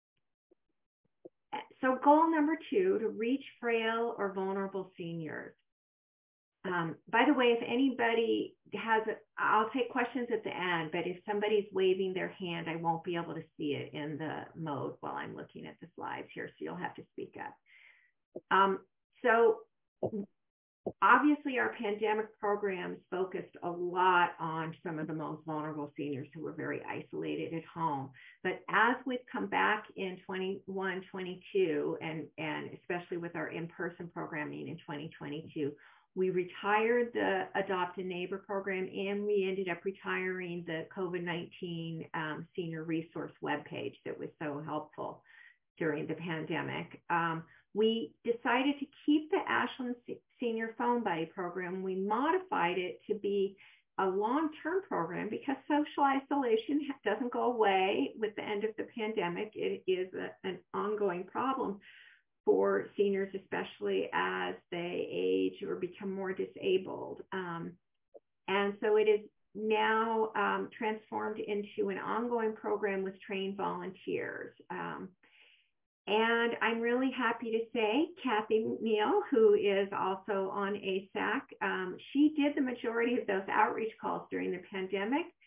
So goal number two, to reach frail or vulnerable seniors. Um, by the way, if anybody has, a, I'll take questions at the end, but if somebody's waving their hand, I won't be able to see it in the mode while I'm looking at the slides here, so you'll have to speak up. Um, so obviously our pandemic programs focused a lot on some of the most vulnerable seniors who were very isolated at home. But as we've come back in twenty-one, twenty-two, and, and especially with our in-person programming in twenty twenty-two, we retired the Adopt a Neighbor program, and we ended up retiring the COVID nineteen um, senior resource webpage that was so helpful during the pandemic. Um, we decided to keep the Ashland Senior Phone Buddy program. We modified it to be a long-term program because social isolation doesn't go away with the end of the pandemic. It is a, an ongoing problem for seniors, especially as they age or become more disabled. Um, and so it is now um, transformed into an ongoing program with trained volunteers. Um, and I'm really happy to say Kathy Neal, who is also on A S A C, um, she did the majority of those outreach calls during the pandemic.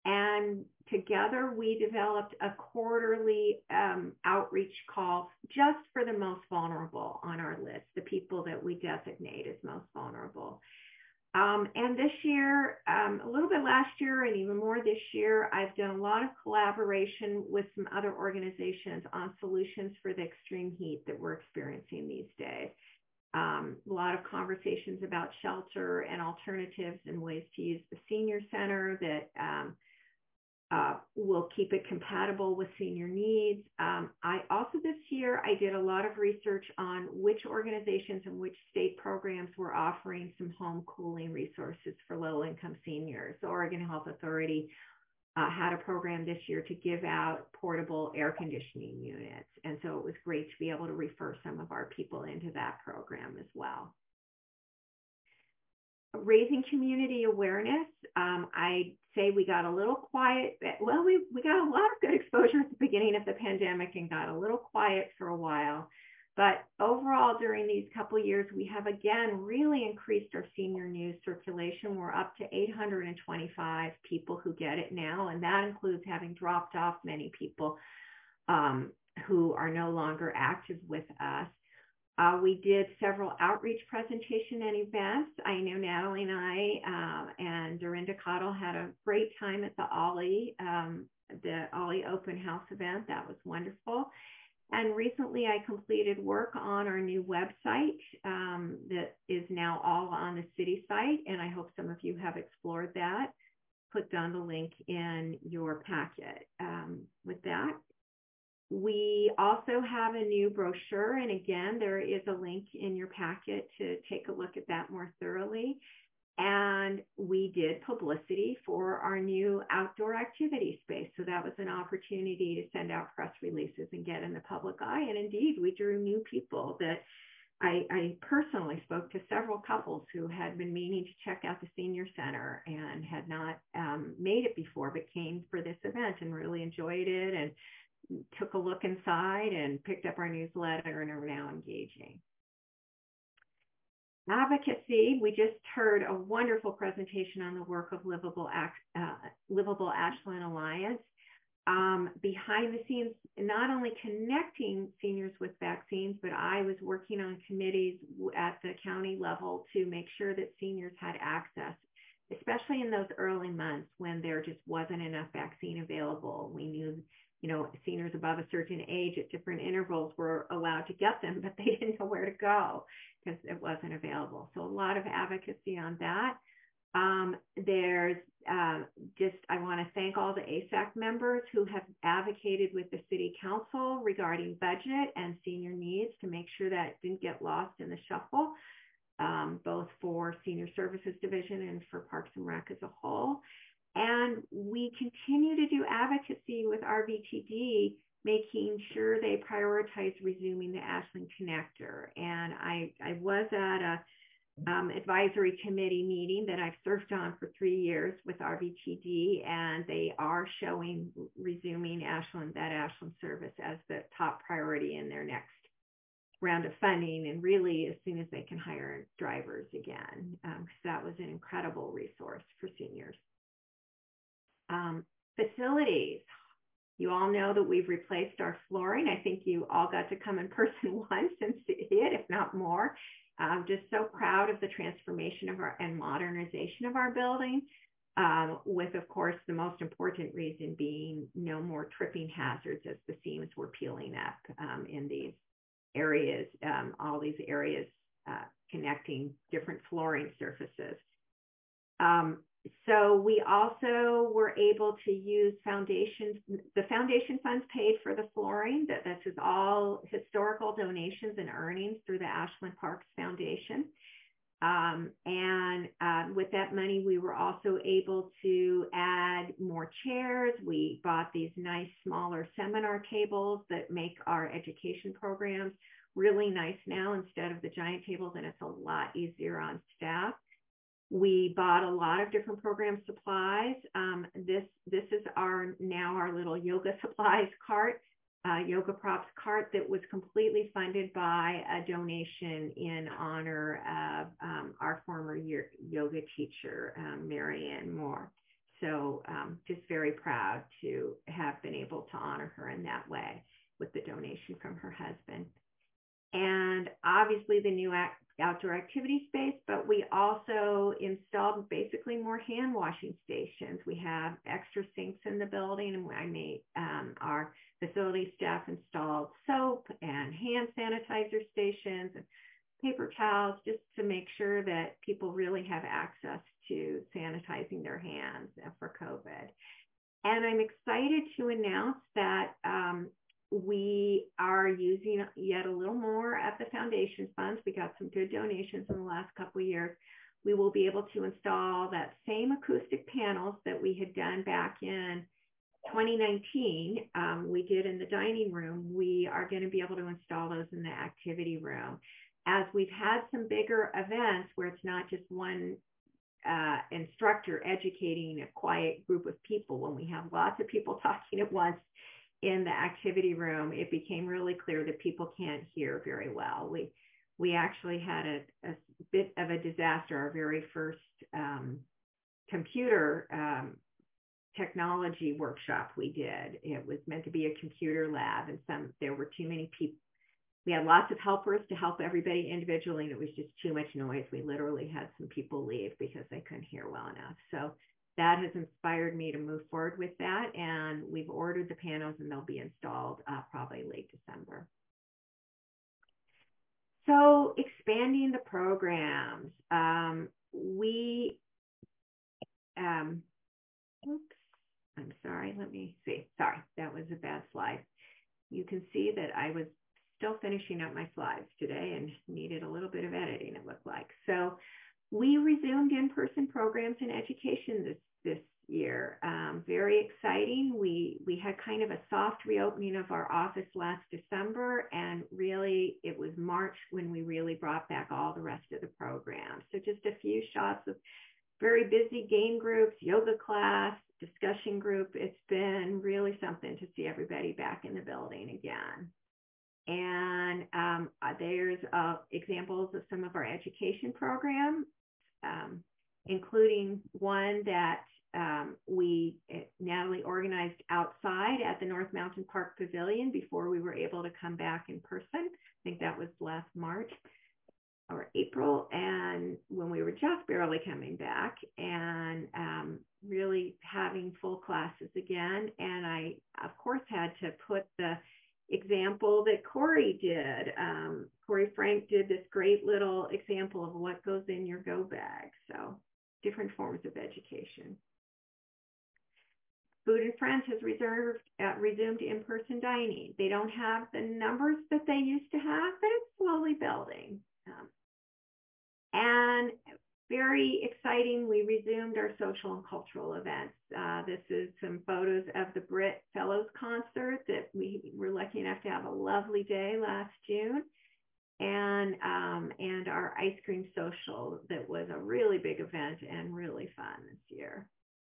And together we developed a quarterly um, outreach call just for the most vulnerable on our list, the people that we designate as most vulnerable. Um, and this year, um, a little bit last year and even more this year, I've done a lot of collaboration with some other organizations on solutions for the extreme heat that we're experiencing these days. Um, a lot of conversations about shelter and alternatives and ways to use the senior center that um, uh, will keep it compatible with senior needs. Um, I also this year, I did a lot of research on which organizations and which state programs were offering some home cooling resources for low-income seniors. The Oregon Health Authority uh, had a program this year to give out portable air conditioning units. And so it was great to be able to refer some of our people into that program as well. Raising community awareness. Um, I say we got a little quiet. Well, we, we got a lot of good exposure at the beginning of the pandemic and got a little quiet for a while. But overall, during these couple of years, we have again really increased our senior news circulation. We're up to eight hundred twenty-five people who get it now, and that includes having dropped off many people um, who are no longer active with us. Uh, we did several outreach presentation and events. I know Natalie and I uh, and Dorinda Cottle had a great time at the Ollie, um, the Ollie Open House event. That was wonderful. And recently I completed work on our new website um, that is now all on the city site. And I hope some of you have explored that. Put down the link in your packet. Um, with that, we also have a new brochure, and again, there is a link in your packet to take a look at that more thoroughly. And we did publicity for our new outdoor activity space. So that was an opportunity to send out press releases and get in the public eye. And indeed, we drew new people that I, I personally spoke to several couples who had been meaning to check out the senior center and had not um, made it before, but came for this event and really enjoyed it and took a look inside and picked up our newsletter and are now engaging. Advocacy, we just heard a wonderful presentation on the work of Livable, uh, Livable Ashland Alliance. Um, behind the scenes, not only connecting seniors with vaccines, but I was working on committees at the county level to make sure that seniors had access, especially in those early months when there just wasn't enough vaccine available. We knew, you know, seniors above a certain age at different intervals were allowed to get them, but they didn't know where to go because it wasn't available. So a lot of advocacy on that. Um, there's uh, just, I want to thank all the A S A C members who have advocated with the city council regarding budget and senior needs to make sure that it didn't get lost in the shuffle, um, both for Senior Services Division and for Parks and Rec as a whole. And we continue to do advocacy with R V T D, making sure they prioritize resuming the Ashland Connector. And I, I was at a um, advisory committee meeting that I've served on for three years with R V T D, and they are showing resuming Ashland, that Ashland service as the top priority in their next round of funding, and really as soon as they can hire drivers again, because um, that was an incredible resource for seniors. Um, facilities. You all know that we've replaced our flooring. I think you all got to come in person once and see it, if not more. I'm just so proud of the transformation of our and modernization of our building, um, with, of course, the most important reason being no more tripping hazards as the seams were peeling up um, in these areas, um, all these areas uh, connecting different flooring surfaces. Um, So we also were able to use foundations. The foundation funds paid for the flooring. That this is all historical donations and earnings through the Ashland Parks Foundation. Um, and uh, with that money, we were also able to add more chairs. We bought these nice smaller seminar tables that make our education programs really nice now instead of the giant tables, and it's a lot easier on staff. We bought a lot of different program supplies. Um, this this is our now our little yoga supplies cart, uh, yoga props cart that was completely funded by a donation in honor of um, our former year, yoga teacher, um, Marianne Moore. so um, just very proud to have been able to honor her in that way with the donation from her husband. And obviously the new act, outdoor activity space, but we also installed basically more hand washing stations. We have extra sinks in the building, and I made um, our facility staff installed soap and hand sanitizer stations and paper towels, just to make sure that people really have access to sanitizing their hands for COVID. And I'm excited to announce that um, we are using yet a little more of the foundation funds. We got some good donations in the last couple of years. We will be able to install that same acoustic panels that we had done back in twenty nineteen. Um, we did in the dining room. We are going to be able to install those in the activity room. As we've had some bigger events where it's not just one uh, instructor educating a quiet group of people, when we have lots of people talking at once in the activity room, it became really clear that people can't hear very well. We we actually had a, a bit of a disaster. Our very first um, computer um, technology workshop we did. It was meant to be a computer lab, and some there were too many people. We had lots of helpers to help everybody individually, and it was just too much noise. We literally had some people leave because they couldn't hear well enough. So that has inspired me to move forward with that, and we've ordered the panels, and they'll be installed uh, probably late December. So expanding the programs, um, we, um, oops, I'm sorry, let me see. Sorry, that was a bad slide. You can see that I was still finishing up my slides today and needed a little bit of editing, it looked like. So we resumed in-person programs in education this, this year. Um, very exciting. We, we had kind of a soft reopening of our office last December, and really it was March when we really brought back all the rest of the programs. So just a few shots of very busy game groups, yoga class, discussion group. It's been really something to see everybody back in the building again. And um, there's uh, examples of some of our education programs, um, including one that um, we, Natalie, organized outside at the North Mountain Park Pavilion before we were able to come back in person. I think that was last March or April, and when we were just barely coming back, and um, really having full classes again. And I, of course, had to put the example that Corey did. Um, Corey Frank did this great little example of what goes in your go bag. So different forms of education. Food and Friends has reserved, uh, resumed in-person dining. They don't have the numbers that they used to have, but it's slowly building. Um, and very exciting, we resumed our social and cultural events. Uh, this is some photos of the Brit Fellows concert that we were lucky enough to have a lovely day last June. And, um, and our ice cream social that was a really big event and really fun this year.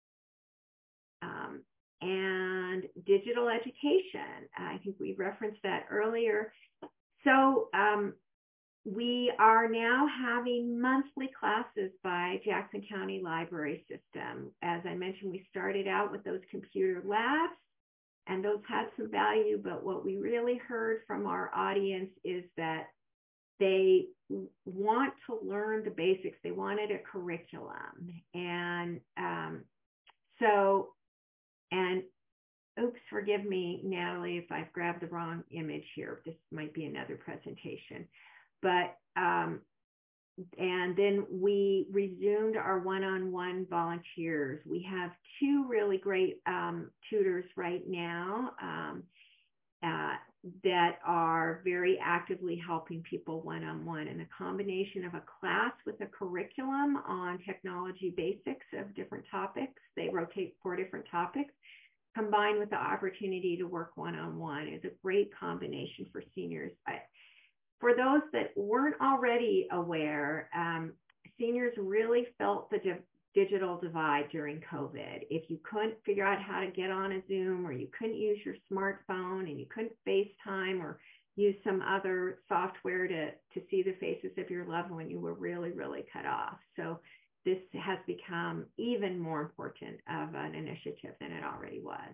Um, and digital education, I think we referenced that earlier. So um, we are now having monthly classes by Jackson County Library System. As I mentioned, we started out with those computer labs, and those had some value, but what we really heard from our audience is that they want to learn the basics. They wanted a curriculum. And um, so, and oops, forgive me, Natalie, if I've grabbed the wrong image here. This might be another presentation. But, um, and then we resumed our one-on-one volunteers. We have two really great um, tutors right now um, uh, that are very actively helping people one-on-one. And a combination of a class with a curriculum on technology basics of different topics. They rotate four different topics, combined with the opportunity to work one-on-one, is a great combination for seniors. I, For those that weren't already aware, um, seniors really felt the di- digital divide during COVID. If you couldn't figure out how to get on a Zoom, or you couldn't use your smartphone, and you couldn't FaceTime or use some other software to, to see the faces of your loved one, you were really, really cut off. So this has become even more important of an initiative than it already was.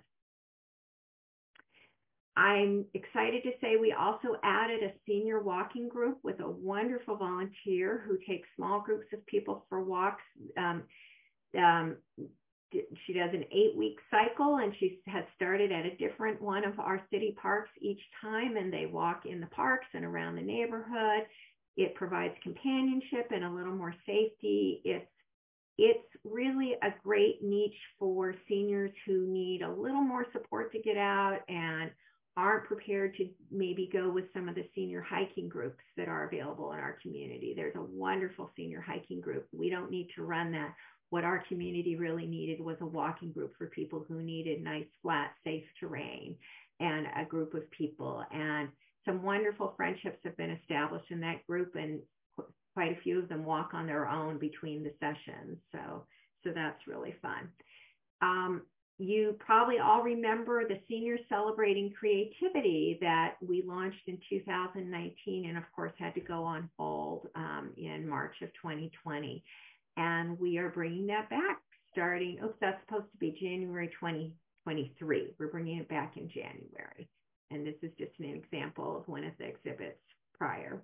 I'm excited to say we also added a senior walking group with a wonderful volunteer who takes small groups of people for walks. Um, um, she does an eight-week cycle, and she has started at a different one of our city parks each time, and they walk in the parks and around the neighborhood. It provides companionship and a little more safety. It's It's really a great niche for seniors who need a little more support to get out and aren't prepared to maybe go with some of the senior hiking groups that are available in our community. There's a wonderful senior hiking group. We don't need to run that. What our community really needed was a walking group for people who needed nice, flat, safe terrain, and a group of people. And some wonderful friendships have been established in that group, and quite a few of them walk on their own between the sessions. So, so that's really fun. Um, you probably all remember the Seniors Celebrating Creativity that we launched in two thousand nineteen, and of course had to go on hold um, in March of twenty twenty. And we are bringing that back starting, oops, that's supposed to be January twenty twenty-three. We're bringing it back in January. And this is just an example of one of the exhibits prior.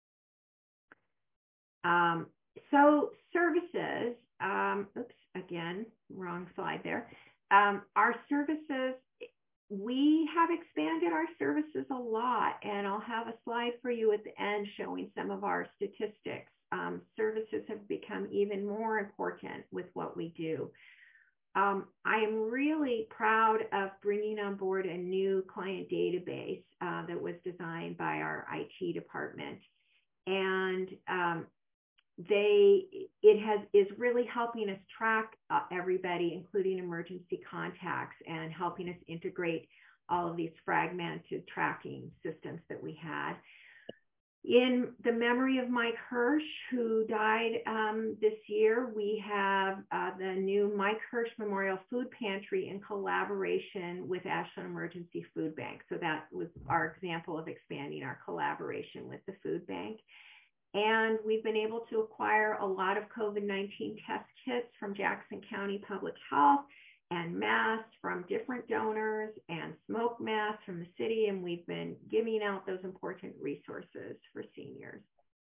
Um, so services, um, oops, again, wrong slide there. Um, our services, we have expanded our services a lot, and I'll have a slide for you at the end showing some of our statistics. Um, services have become even more important with what we do. Um, I am really proud of bringing on board a new client database uh, that was designed by our I T department. And um, they it has is really helping us track uh, everybody, including emergency contacts, and helping us integrate all of these fragmented tracking systems that we had. In the memory of Mike Hirsch, who died um, this year, we have uh, the new Mike Hirsch Memorial Food Pantry in collaboration with Ashland Emergency Food Bank. So that was our example of expanding our collaboration with the food bank. And we've been able to acquire a lot of COVID nineteen test kits from Jackson County Public Health, and masks from different donors, and smoke masks from the city. And we've been giving out those important resources for seniors.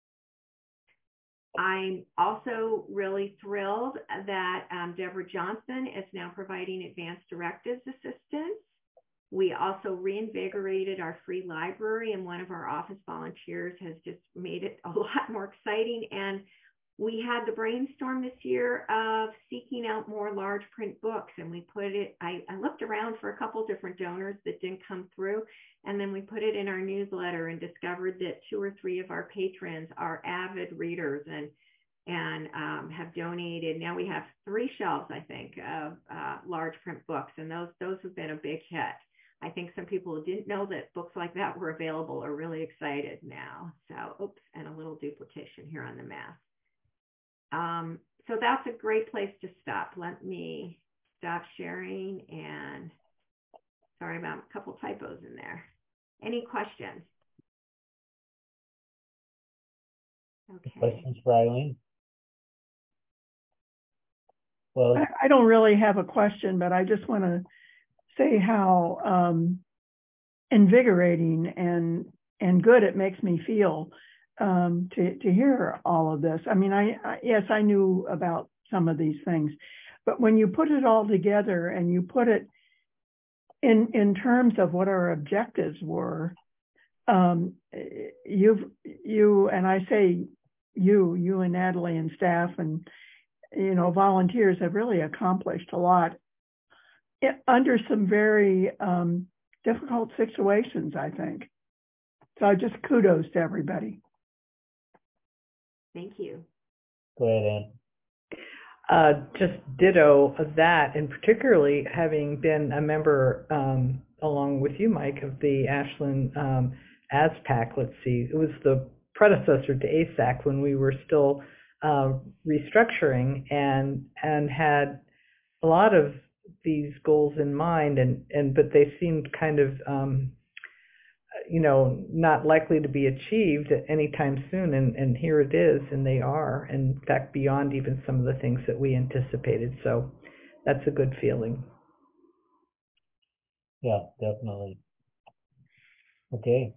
I'm also really thrilled that um, Deborah Johnson is now providing advanced directives assistance. We also reinvigorated our free library, and one of our office volunteers has just made it a lot more exciting. And we had the brainstorm this year of seeking out more large print books, and we put it, I, I looked around for a couple different donors that didn't come through, and then we put it in our newsletter and discovered that two or three of our patrons are avid readers and and um, have donated. Now we have three shelves, I think, of uh, large print books, and those those have been a big hit. I think some people who didn't know that books like that were available are really excited now. So, oops, and a little duplication here on the mask. Um, so that's a great place to stop. Let me stop sharing, and sorry about a couple typos in there. Any questions? Okay.
Questions for Eileen? Well,
I, I don't really have a question, but I just want to say how um, invigorating and and good it makes me feel um, to to hear all of this. I mean, I, I yes, I knew about some of these things, but when you put it all together and you put it in in terms of what our objectives were, um, you've you and I say you you and Natalie and staff and you know volunteers have really accomplished a lot under some very um, difficult situations, I think. So just kudos to everybody.
Thank you.
go ahead, Ann.
Uh, just ditto of that, and particularly having been a member, um, along with you, Mike, of the Ashland um, ASPAC, let's see, it was the predecessor to A S A C when we were still uh, restructuring and and had a lot of these goals in mind, and, and but they seemed kind of um, you know, not likely to be achieved anytime soon, and, and here it is, and they are, and in fact, beyond even some of the things that we anticipated. So that's a good feeling.
Yeah, definitely. Okay.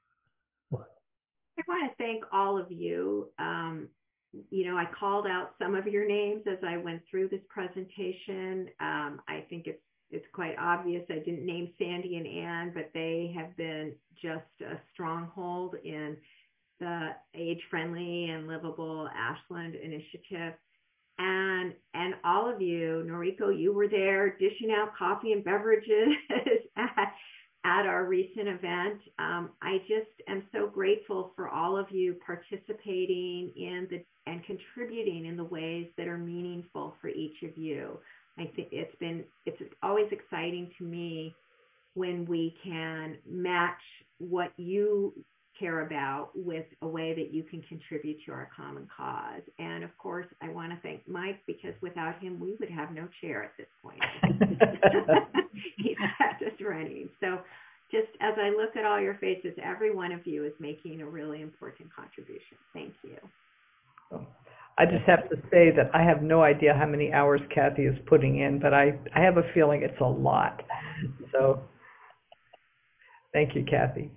I want to thank all of you. Um, you know, I called out some of your names as I went through this presentation. Um, I think it's it's quite obvious. I didn't name Sandy and Ann, but they have been just a stronghold in the age-friendly and livable Ashland initiative. And and all of you, Noriko, you were there dishing out coffee and beverages at, at our recent event. Um, I just am so grateful for all of you participating in the and contributing in the ways that are meaningful for each of you. I think it's been it's always exciting to me when we can match what you care about with a way that you can contribute to our common cause. And of course, I want to thank Mike, because without him, we would have no chair at this point. He's kept us running. So just as I look at all your faces, every one of you is making a really important contribution. Thank you.
I just have to say that I have no idea how many hours Kathy is putting in, but I, I have a feeling it's a lot. So thank you, Kathy.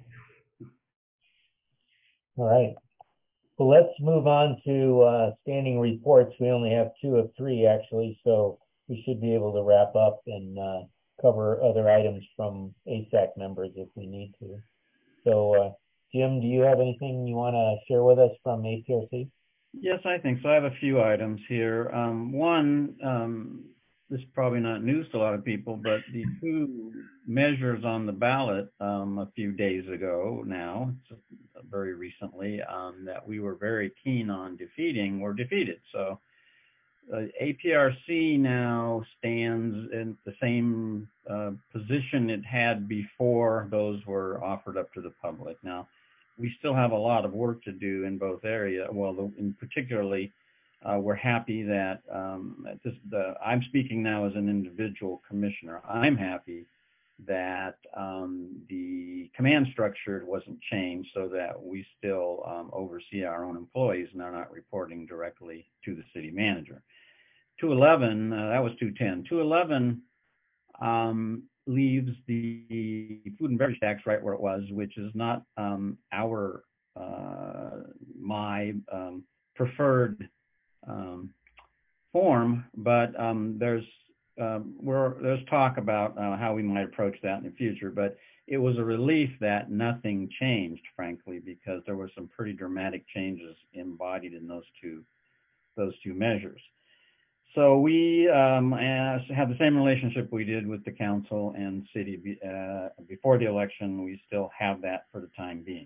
All right. Well, let's move on to uh, standing reports. We only have two of three, actually, so we should be able to wrap up and uh, cover other items from A S A C members if we need to. So, uh, Jim, do you have anything you want to share with us from A P R C?
Yes, I think so. I have a few items here. Um, one, um, this is probably not news to a lot of people, but the two measures on the ballot um, a few days ago now, very recently, um, that we were very keen on defeating were defeated. So uh, A P R C now stands in the same uh, position it had before those were offered up to the public. Now, we still have a lot of work to do in both areas. Well, the, in particularly, uh, we're happy that um, this, the, I'm speaking now as an individual commissioner. I'm happy that um, the command structure wasn't changed so that we still um, oversee our own employees and are not reporting directly to the city manager. two eleven, uh, that was two ten. two eleven um, leaves the food and beverage tax right where it was, which is not um, our, uh, my um, preferred um, form, but um, there's um, we're, there's talk about uh, how we might approach that in the future. But it was a relief that nothing changed, frankly, because there were some pretty dramatic changes embodied in those two those two measures. So we um, have the same relationship we did with the council and city be, uh, before the election. We still have that for the time being.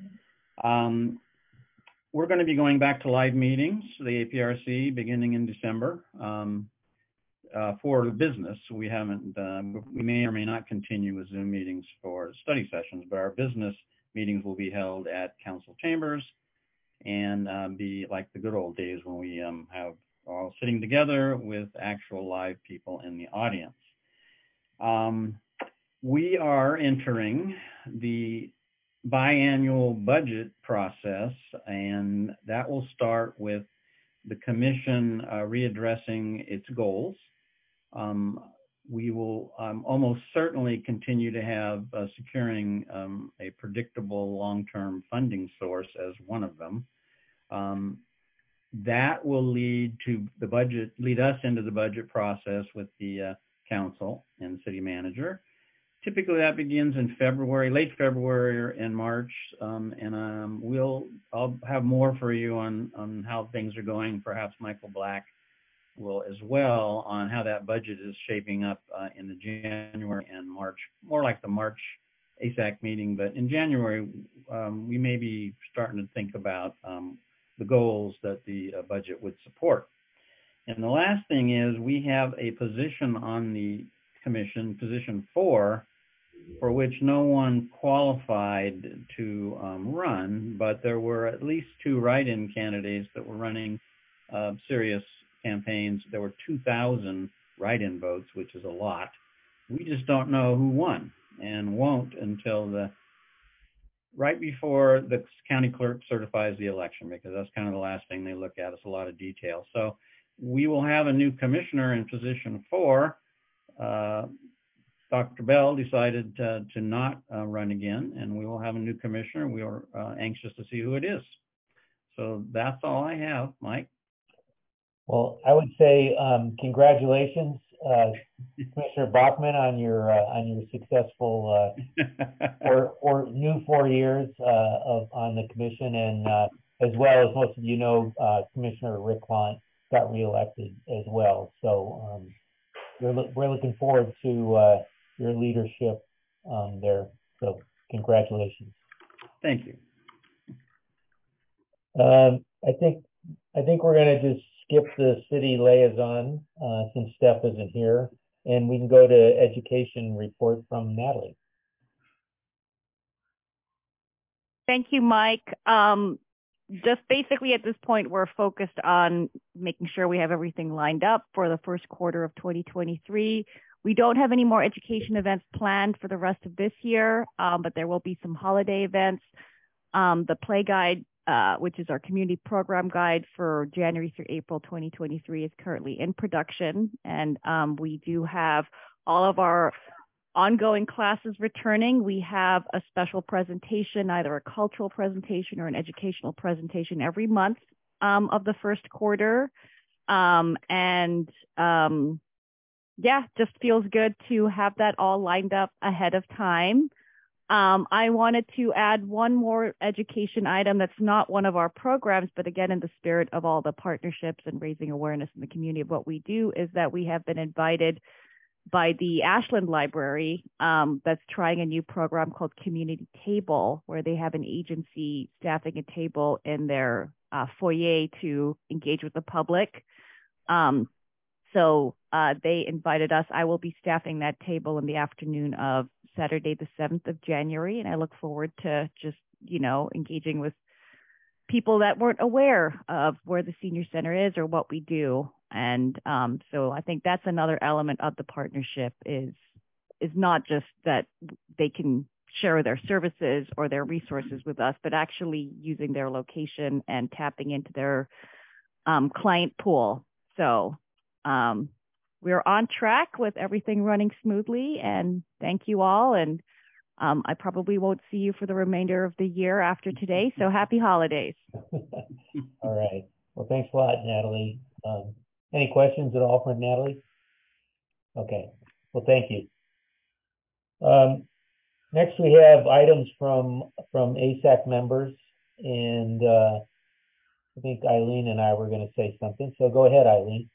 Um, we're going to be going back to live meetings, the A P R C, beginning in December um, uh, for the business. We haven't, uh, we may or may not continue with Zoom meetings for study sessions, but our business meetings will be held at council chambers and uh, be like the good old days when we um, have all sitting together with actual live people in the audience. Um, we are entering the biannual budget process, and that will start with the commission uh, readdressing its goals. Um, we will um, almost certainly continue to have uh, securing um, a predictable long-term funding source as one of them. Um, That will lead to the budget, lead us into the budget process with the uh, council and city manager. Typically that begins in February, late February and March, um, and um, we'll, I'll have more for you on, on how things are going. Perhaps Michael Black will as well on how that budget is shaping up uh, in the January and March, more like the March A S A C meeting, but in January, um, we may be starting to think about um, the goals that the uh, budget would support. And the last thing is we have a position on the commission, position four, for which no one qualified to um, run, but there were at least two write-in candidates that were running uh, serious campaigns. There were two thousand write-in votes, which is a lot. We just don't know who won and won't until the right before the county clerk certifies the election, because that's kind of the last thing they look at. It's a lot of detail. So we will have a new commissioner in position four. Uh, Doctor Bell decided to, to not uh, run again, and we will have a new commissioner. We are uh, anxious to see who it is. So that's all I have, Mike.
Well, I would say um, congratulations, uh, Commissioner Bachman, on your uh, on your successful uh, or or new four years uh, of on the commission, and uh, as well as most of you know, uh, Commissioner Rick Hunt got reelected as well. So um, we're lo- we're looking forward to uh, your leadership um, there. So congratulations.
Thank you.
Um, I think I think we're going to just skip the city liaison uh, since Steph isn't here, and we can go to education report from Natalie.
Thank you, Mike. Um, just basically at this point, we're focused on making sure we have everything lined up for the first quarter of twenty twenty-three. We don't have any more education events planned for the rest of this year, um, but there will be some holiday events. Um, the Play Guide, uh, which is our community program guide for January through April twenty twenty-three, is currently in production. And um, we do have all of our ongoing classes returning. We have a special presentation, either a cultural presentation or an educational presentation every month um, of the first quarter. Um, and um, yeah, just feels good to have that all lined up ahead of time. Um, I wanted to add one more education item that's not one of our programs, but again, in the spirit of all the partnerships and raising awareness in the community of what we do, is that we have been invited by the Ashland Library um, that's trying a new program called Community Table, where they have an agency staffing a table in their uh, foyer to engage with the public. Um, so uh, they invited us. I will be staffing that table in the afternoon of Saturday, the seventh of January, and I look forward to just, you know, engaging with people that weren't aware of where the senior center is or what we do. And um, so I think that's another element of the partnership is is not just that they can share their services or their resources with us, but actually using their location and tapping into their um, client pool. So um, we're on track with everything running smoothly, and thank you all. And um, I probably won't see you for the remainder of the year after today. So happy holidays.
All right. Well, thanks a lot, Natalie. Um, any questions at all for Natalie? Okay. Well, thank you. Um, next, we have items from from A S A C members, and uh, I think Eileen and I were going to say something. So go ahead, Eileen.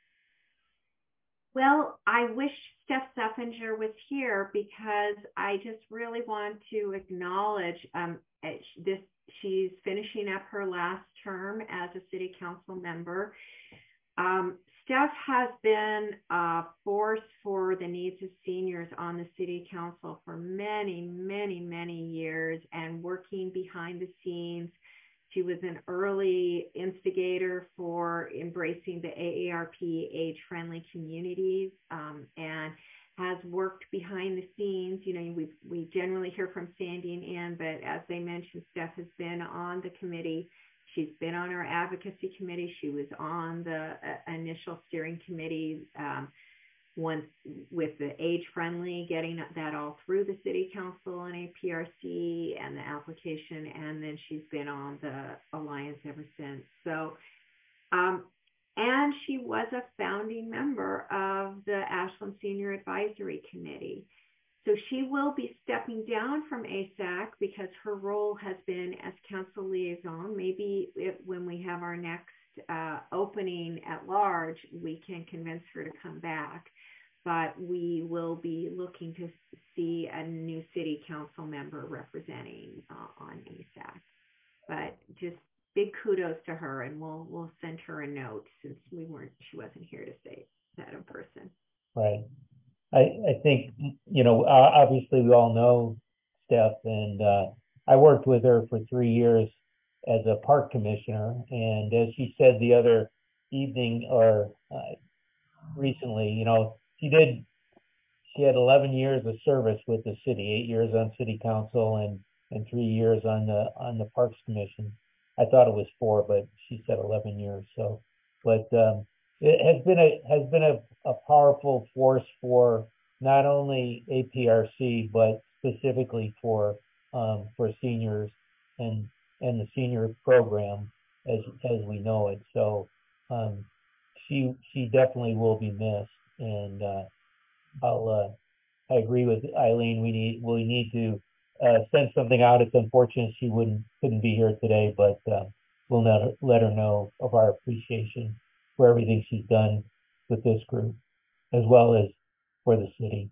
Well, I wish Steph Steffinger was here because I just really want to acknowledge um, this. She's finishing up her last term as a city council member. Um, Steph has been a force for the needs of seniors on the city council for many, many, many years, and working behind the scenes. She was an early instigator for embracing the A A R P age-friendly communities, um, and has worked behind the scenes. You know, we we generally hear from Sandy and Ann, but as they mentioned, Steph has been on the committee. She's been on our advocacy committee. She was on the uh, initial steering committee um, once with the age-friendly, getting that all through the city council and A P R C and the application, and then she's been on the alliance ever since. So, um, and she was a founding member of the Ashland Senior Advisory Committee. So she will be stepping down from A S A C because her role has been as council liaison. Maybe if, when we have our next uh, opening at large, we can convince her to come back. But we will be looking to see a new city council member representing uh, on A S A C. But just big kudos to her, and we'll we'll send her a note since we weren't she wasn't here to say that in person.
Right. I I think you know obviously we all know Steph, and uh, I worked with her for three years as a park commissioner, and as she said the other evening or uh, recently, you know. She did, she had eleven years of service with the city, eight years on city council and, and three years on the on the Parks Commission. I thought it was four, but she said eleven years. So, but um, it has been a has been a, a powerful force for not only A P R C but specifically for um, for seniors and and the senior program as as we know it. So um, she she definitely will be missed, and uh, I'll uh, I agree with Eileen. We need we need to uh, send something out. It's unfortunate she wouldn't couldn't be here today, but uh, we'll let her, let her know of our appreciation for everything she's done with this group, as well as for the city.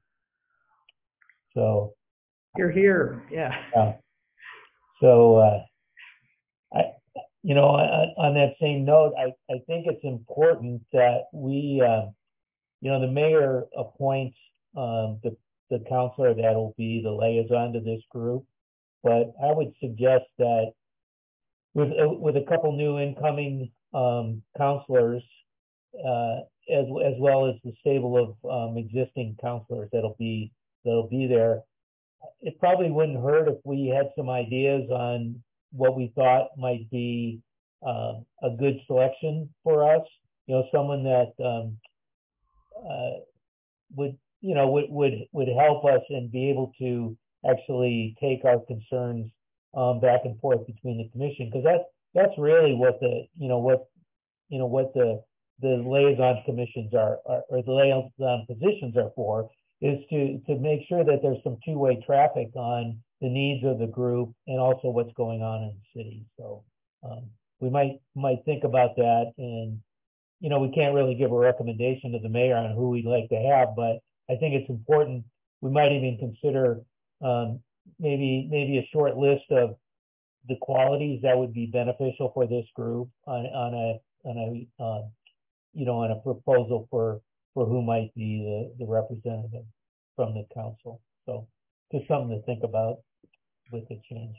So
You're here, yeah.
uh, so uh, I, you know, on, on that same note, I I think it's important that we, uh, you know, the mayor appoints um, the the counselor that will be the liaison to this group. But I would suggest that with with a couple new incoming um, counselors, uh, as as well as the stable of um, existing counselors that'll be that'll be there, it probably wouldn't hurt if we had some ideas on what we thought might be uh, a good selection for us. You know, someone that um, uh, would you know would would would help us and be able to actually take our concerns um, back and forth between the commission, because that's that's really what the you know what you know what the the liaison commissions are, are or the liaison positions are for, is to to make sure that there's some two-way traffic on the needs of the group and also what's going on in the city. So um, we might might think about that, and you know we can't really give a recommendation to the mayor on who we'd like to have, but I think it's important. We might even consider um, maybe maybe a short list of the qualities that would be beneficial for this group on on a on a uh, you know on a proposal for for who might be the, the representative from the council. So just something to think about with the change.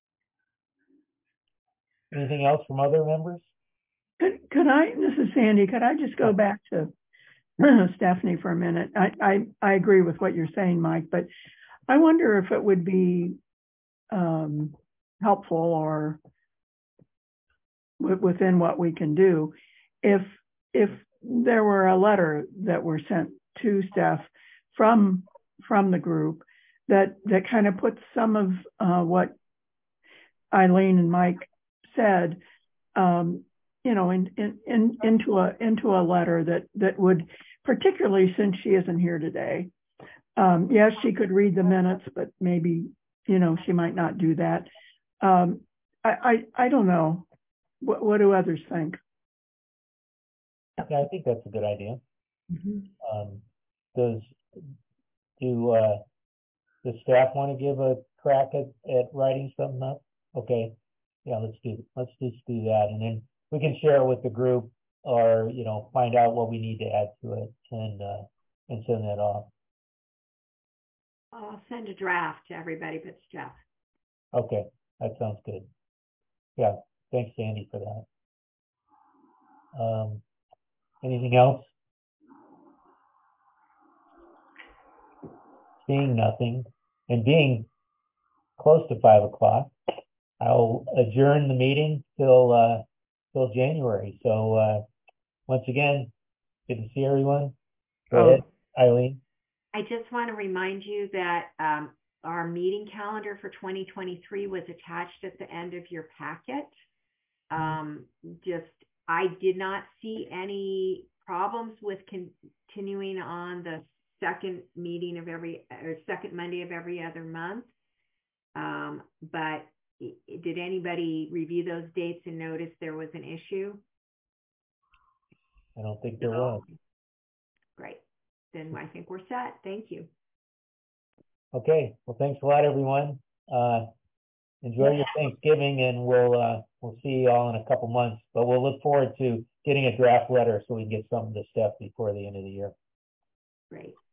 Anything else from other members?
Could, could I, this is Sandy, could I just go back to Stephanie for a minute? I, I, I agree with what you're saying, Mike, but I wonder if it would be um, helpful or w- within what we can do if if there were a letter that were sent to staff from from the group that that kind of puts some of uh, what Eileen and Mike said, um, you know, in, in, in, into a into a letter that that would, particularly since she isn't here today. Um, yes, she could read the minutes, but maybe, you know, she might not do that. Um, I, I I don't know. What what do others think?
Yeah, I think that's a good idea.
Mm-hmm.
Um, does do uh, the staff want to give a crack at, at writing something up? Okay, yeah, let's do let's just do that, and then we can share it with the group, or you know, find out what we need to add to it, and uh, and send that off.
I'll send a draft to everybody but Jeff.
Okay, that sounds good. Yeah, thanks, Sandy, for that. Um, anything else? Seeing nothing, and being close to five o'clock, I'll adjourn the meeting till uh, till January. So uh, once again, good to see everyone. Go
Oh.
ahead, Eileen.
I just want to remind you that um, our meeting calendar for twenty twenty-three was attached at the end of your packet. Um, just, I did not see any problems with continuing on the second meeting of every, or second Monday of every other month. Um, but did anybody review those dates and notice there was an issue?
I don't think there was.
Great. Then I think we're set. Thank you.
Okay. Well, thanks a lot, everyone. Uh, enjoy your Thanksgiving, and we'll uh, we'll see you all in a couple months. But we'll look forward to getting a draft letter so we can get something to Steph before the end of the year.
Great.